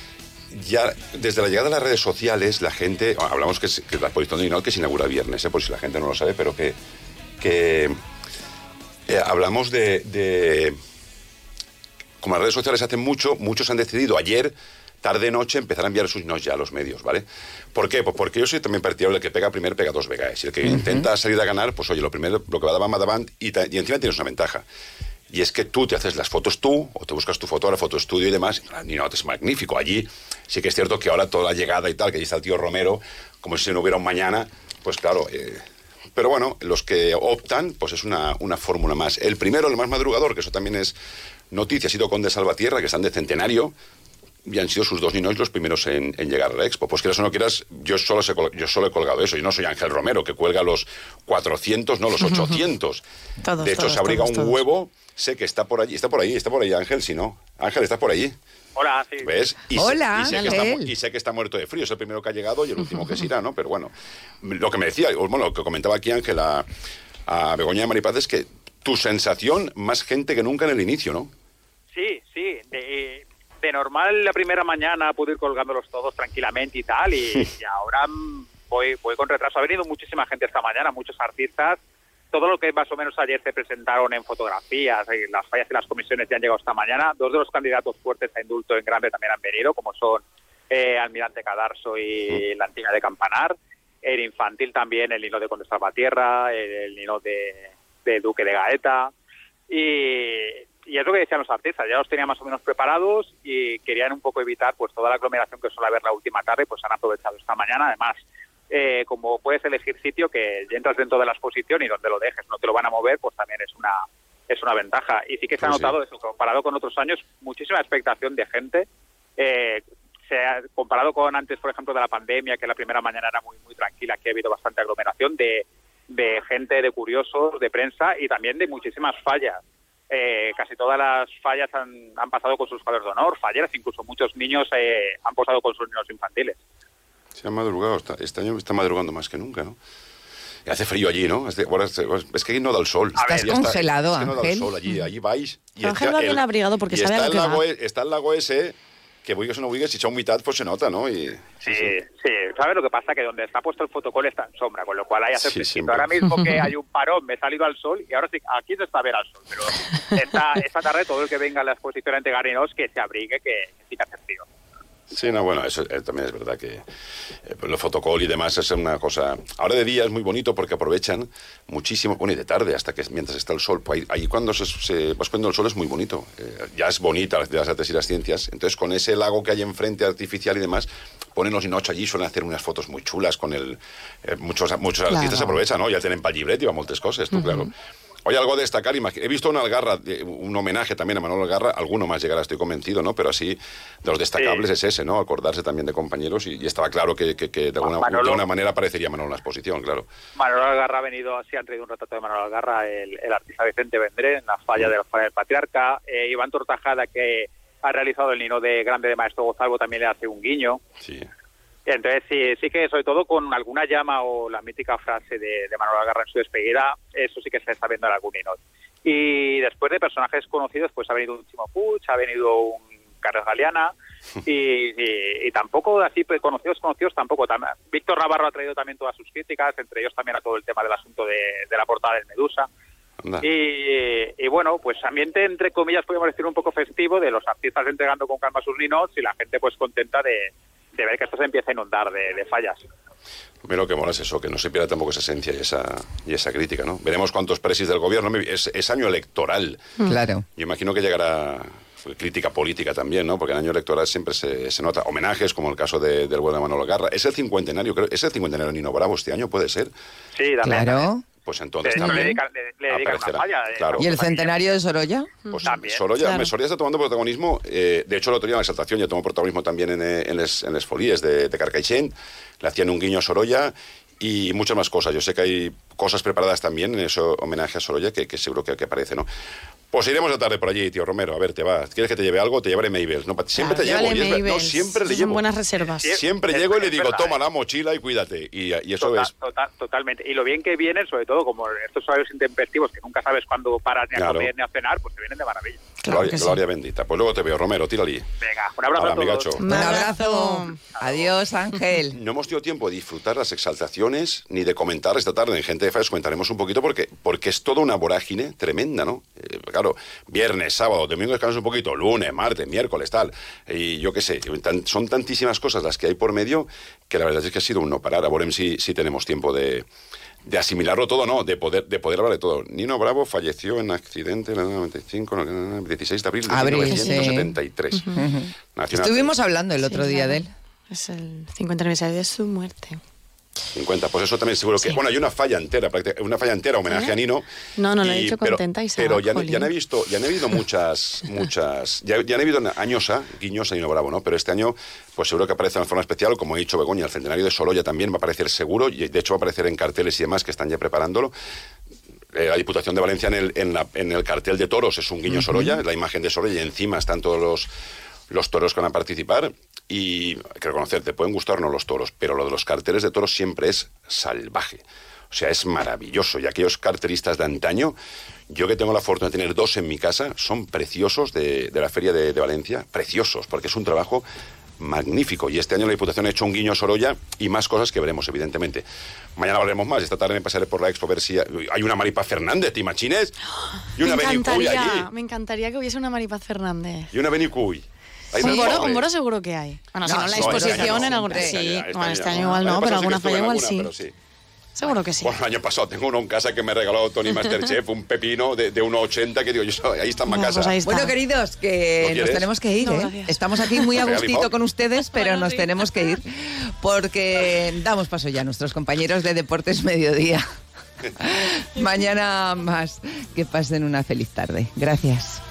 ya desde la llegada de las redes sociales, la gente, hablamos que es, que es la exposición de Ninot que se inaugura viernes, ¿eh? Por si la gente no lo sabe, pero que, que eh, hablamos de, de como las redes sociales hacen mucho, muchos han decidido ayer, tarde noche, empezar a enviar sus Ninots ya a los medios, ¿vale? ¿Por qué? Pues porque yo soy también partidario del que pega primero, pega dos vegas. Y el que uh-huh. intenta salir a ganar, pues oye, lo primero, lo que va a dar, va a dar, y, y encima tienes una ventaja. Y es que tú te haces las fotos tú, o te buscas tu fotógrafo, tu estudio y demás. Ninot es magnífico. Allí sí que es cierto que ahora toda la llegada y tal, que allí está el tío Romero, como si no hubiera un mañana, pues claro. Eh, pero bueno, los que optan, pues es una, una fórmula más. El primero, el más madrugador, que eso también es noticia, ha sido Conde Salvatierra, que están de centenario, y han sido sus dos Ninots los primeros en, en llegar a la Expo. Pues quieras o no quieras, yo solo, sé, yo solo he colgado eso. Yo no soy Ángel Romero, que cuelga los cuatrocientos, no los ochocientos. Todos, de hecho, todos, se abriga todos, un todos. huevo. Sé que está por allí, está por ahí, está por ahí Ángel, si no. Ángel, ¿estás por allí? Hola, sí. ¿Ves? Y Hola, sé, y, sé que está, Ángel. mu- y sé que está muerto de frío, es el primero que ha llegado y el último que se irá, ¿no? Pero bueno, lo que me decía, bueno, lo que comentaba aquí Ángel a, a Begoña de Maripaz es que tu sensación, más gente que nunca en el inicio, ¿no? Sí, sí. De, de normal la primera mañana pude ir colgándolos todos tranquilamente y tal, y, y ahora mm, voy, voy con retraso. Ha venido muchísima gente esta mañana, muchos artistas. Todo lo que más o menos ayer se presentaron en fotografías, y las fallas y las comisiones ya han llegado esta mañana. Dos de los candidatos fuertes a indulto en grande también han venido, como son eh, Almirante Cadarso y la Antigua de Campanar. El infantil también, el Nino de Conde Salvatierra, el, el Nino de, de Duque de Gaeta. Y, y es lo que decían los artistas, ya los tenían más o menos preparados y querían un poco evitar pues toda la aglomeración que suele haber la última tarde, pues han aprovechado esta mañana. Además, Eh, como puedes elegir sitio que entras dentro de la exposición y donde lo dejes no te lo van a mover, pues también es una es una ventaja. Y sí que se ha notado eso, comparado con otros años, muchísima expectación de gente. Eh, se ha, comparado con antes, por ejemplo, de la pandemia, que la primera mañana era muy muy tranquila, aquí ha habido bastante aglomeración de, de gente, de curiosos, de prensa y también de muchísimas fallas. Eh, casi todas las fallas han, han pasado con sus cuadros de honor, falleras, incluso muchos niños eh, han posado con sus niños infantiles. Se ha madrugado, este año está madrugando más que nunca, ¿no? Y hace frío allí, ¿no? Es, de, bueno, es que aquí no da el sol. Estás congelado, está, es que no da el Ángel. sol allí, allí vais. Y Ángel va bien abrigado porque sabe a lo que el lago, va. Está el lago ese, que vulgues o no vulgues, si echa humedad, pues se nota, ¿no? Y, sí, sí, sí. ¿Sabes lo que pasa? Que donde está puesto el fotocol está en sombra, con lo cual hay hace sí, fresquito. Ahora mismo que hay un parón, me he salido al sol y ahora sí, aquí se está a ver al sol. Pero esta, esta tarde todo el que venga a la exposición ante Garinos que se abrigue, que, que sí que hace frío. Sí, no, bueno, eso eh, también es verdad que eh, los fotocall y demás es una cosa... Ahora de día es muy bonito porque aprovechan muchísimo, bueno, y de tarde hasta que mientras está el sol, pues ahí, ahí cuando se, se vas poniendo el sol es muy bonito, eh, ya es bonita de las artes y las ciencias, entonces con ese lago que hay enfrente artificial y demás, ponen los inoch allí, suelen hacer unas fotos muy chulas con el... Eh, muchos muchos Claro. artistas aprovechan, ¿no? Ya tienen pa' llibret y va moltes coses, tú, uh-huh. Claro. Oye, algo a destacar, he visto una Algarra, un homenaje también a Manolo Algarra, alguno más llegará, estoy convencido, ¿no? Pero así, de los destacables sí. Es ese, ¿no? Acordarse también de compañeros y, y estaba claro que, que, que de, alguna, Manolo, de alguna manera aparecería Manolo en la exposición, claro. Manolo Algarra ha venido, así han traído un retrato de Manolo Algarra, el, el artista Vicente Vendré, en la falla mm. de la falla del Patriarca, eh, Iván Tortajada, que ha realizado el Nino de Grande de Maestro Gozalvo, también le hace un guiño. Sí. Entonces, sí, sí que sobre todo con alguna llama o la mítica frase de, de Manolo Algarra en su despedida, eso sí que se está viendo en algún Nino. Y después de personajes conocidos, pues ha venido un Chimo Puig, ha venido un Carlos Galeana, y, y, y tampoco así conocidos, conocidos tampoco. También, Víctor Navarro ha traído también todas sus críticas, entre ellos también a todo el tema del asunto de, de la portada del Medusa. Y, y bueno, pues ambiente, entre comillas, podríamos decir un poco festivo, de los artistas entregando con calma sus ninos y la gente pues contenta de, de ver que esto se empieza a inundar de, de fallas. Lo que mola es eso, que no se pierda tampoco esa esencia y esa, y esa crítica, ¿no? Veremos cuántos presis del gobierno, es, es año electoral. Claro. Yo imagino que llegará crítica política también, ¿no? Porque en año electoral siempre se, se nota homenajes, como el caso de, del bueno de Manolo Algarra. Es el cincuentenario, creo, es el cincuentenario de Nino Bravo este año, ¿puede ser? Sí, también. Claro. Pues entonces de también le dedican, le, le dedican una falla. De, claro. ¿Y el centenario de Sorolla? Pues también. Sorolla, Claro. Sorolla está tomando protagonismo. Eh, de hecho, el otro día en la exaltación ya tomó protagonismo también en, en les, en les folies de, de Carcaixent. Le hacían un guiño a Sorolla y muchas más cosas. Yo sé que hay cosas preparadas también en ese homenaje a Sorolla que, que seguro que, que aparece, ¿no? Pues iremos a tarde por allí, tío Romero. A ver, te va. ¿Quieres que te lleve algo? Te llevaré Mabel. No, siempre claro, te llevo. Y es, no, siempre le son llevo. buenas reservas. Siempre, siempre es, llego y le es digo, verdad, toma ¿eh? la mochila y cuídate. Y, y eso Total, es... Total, totalmente. Y lo bien que vienen, sobre todo, como estos horarios intempestivos que nunca sabes cuándo paras ni a Claro. comer ni a cenar, pues te vienen de maravilla. Claro gloria, que sí. gloria bendita. Pues luego te veo, Romero, tírale. Venga, un abrazo Hola, a todos. amigacho. Un abrazo. Adiós, Ángel. No hemos tenido tiempo de disfrutar las exaltaciones ni de comentar esta tarde en Gente de Fallas. Comentaremos un poquito porque, porque es toda una vorágine tremenda, ¿no? Eh, claro, viernes, sábado, domingo descansas un poquito, lunes, martes, miércoles, tal. Y yo qué sé, tan, son tantísimas cosas las que hay por medio que la verdad es que ha sido un no parar. A ver si, si tenemos tiempo de... de asimilarlo todo, no, de poder de poder hablar de todo. Nino Bravo falleció en accidente en el noventa y cinco, el dieciséis de abril de Abril, mil novecientos setenta y tres. Sí. Uh-huh. Nacional. Estuvimos hablando el otro Sí, día claro. de él. Es el cincuenta aniversario de su muerte. cincuenta, pues eso también seguro que... Sí. Bueno, hay una falla entera, prácticamente, una falla entera, homenaje ¿Eh? a Nino. No, no lo y- he dicho pero, contenta y se Pero va, ya, jolín. ya, han he visto, ya han habido muchas, muchas... Ya, ya han habido años a guiños a Nino Bravo, ¿no? Pero este año, pues seguro que aparece de forma especial, como he dicho Begoña, el centenario de Sorolla también va a aparecer seguro, y de hecho va a aparecer en carteles y demás que están ya preparándolo. Eh, la Diputación de Valencia en el, en, la- en el cartel de toros es un guiño Ujú. Sorolla, la imagen de Sorolla, y encima están todos los, los toros que van a participar. Y hay que reconocer, te pueden gustar o no los toros, pero lo de los carteles de toros siempre es salvaje. O sea, es maravilloso. Y aquellos cartelistas de antaño, yo que tengo la fortuna de tener dos en mi casa, son preciosos de, de la Feria de, de Valencia, preciosos, porque es un trabajo magnífico. Y este año la Diputación ha hecho un guiño a Sorolla y más cosas que veremos, evidentemente. Mañana hablaremos más. Esta tarde me pasaré por la expo a ver si hay una Maripaz Fernández, ¿te imagines? Y una me Benicuy allí. encantaría, me encantaría que hubiese una Maripaz Fernández. Y una Benicuy. Hay Un de boro, todo, un ¿eh? boro seguro que hay. Bueno, si No, no en la no, este exposición, año no. en alguna... Este Sí, año, este bueno, año este no. año igual El no, año pero pasado sí que alguna estuve falla en igual alguna, sí. pero sí. Seguro que sí. Bueno, el año pasado tengo uno en casa que me regaló Tony Masterchef, un pepino de, de uno ochenta que digo, yo, ahí está en mi Bueno, casa. pues ahí está. Bueno, queridos, que ¿No nos quieres? tenemos que ir, No, ¿eh? gracias. Estamos aquí muy a Venga, gustito Bifo. con ustedes, pero Bueno, nos sí. tenemos que ir porque damos paso ya a nuestros compañeros de Deportes Mediodía. Mañana más. Que pasen una feliz tarde. Gracias.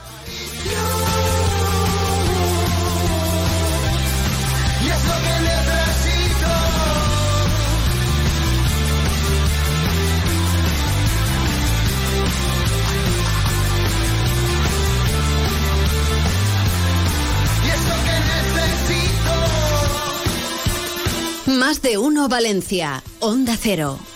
Más de uno Valencia, Onda Cero.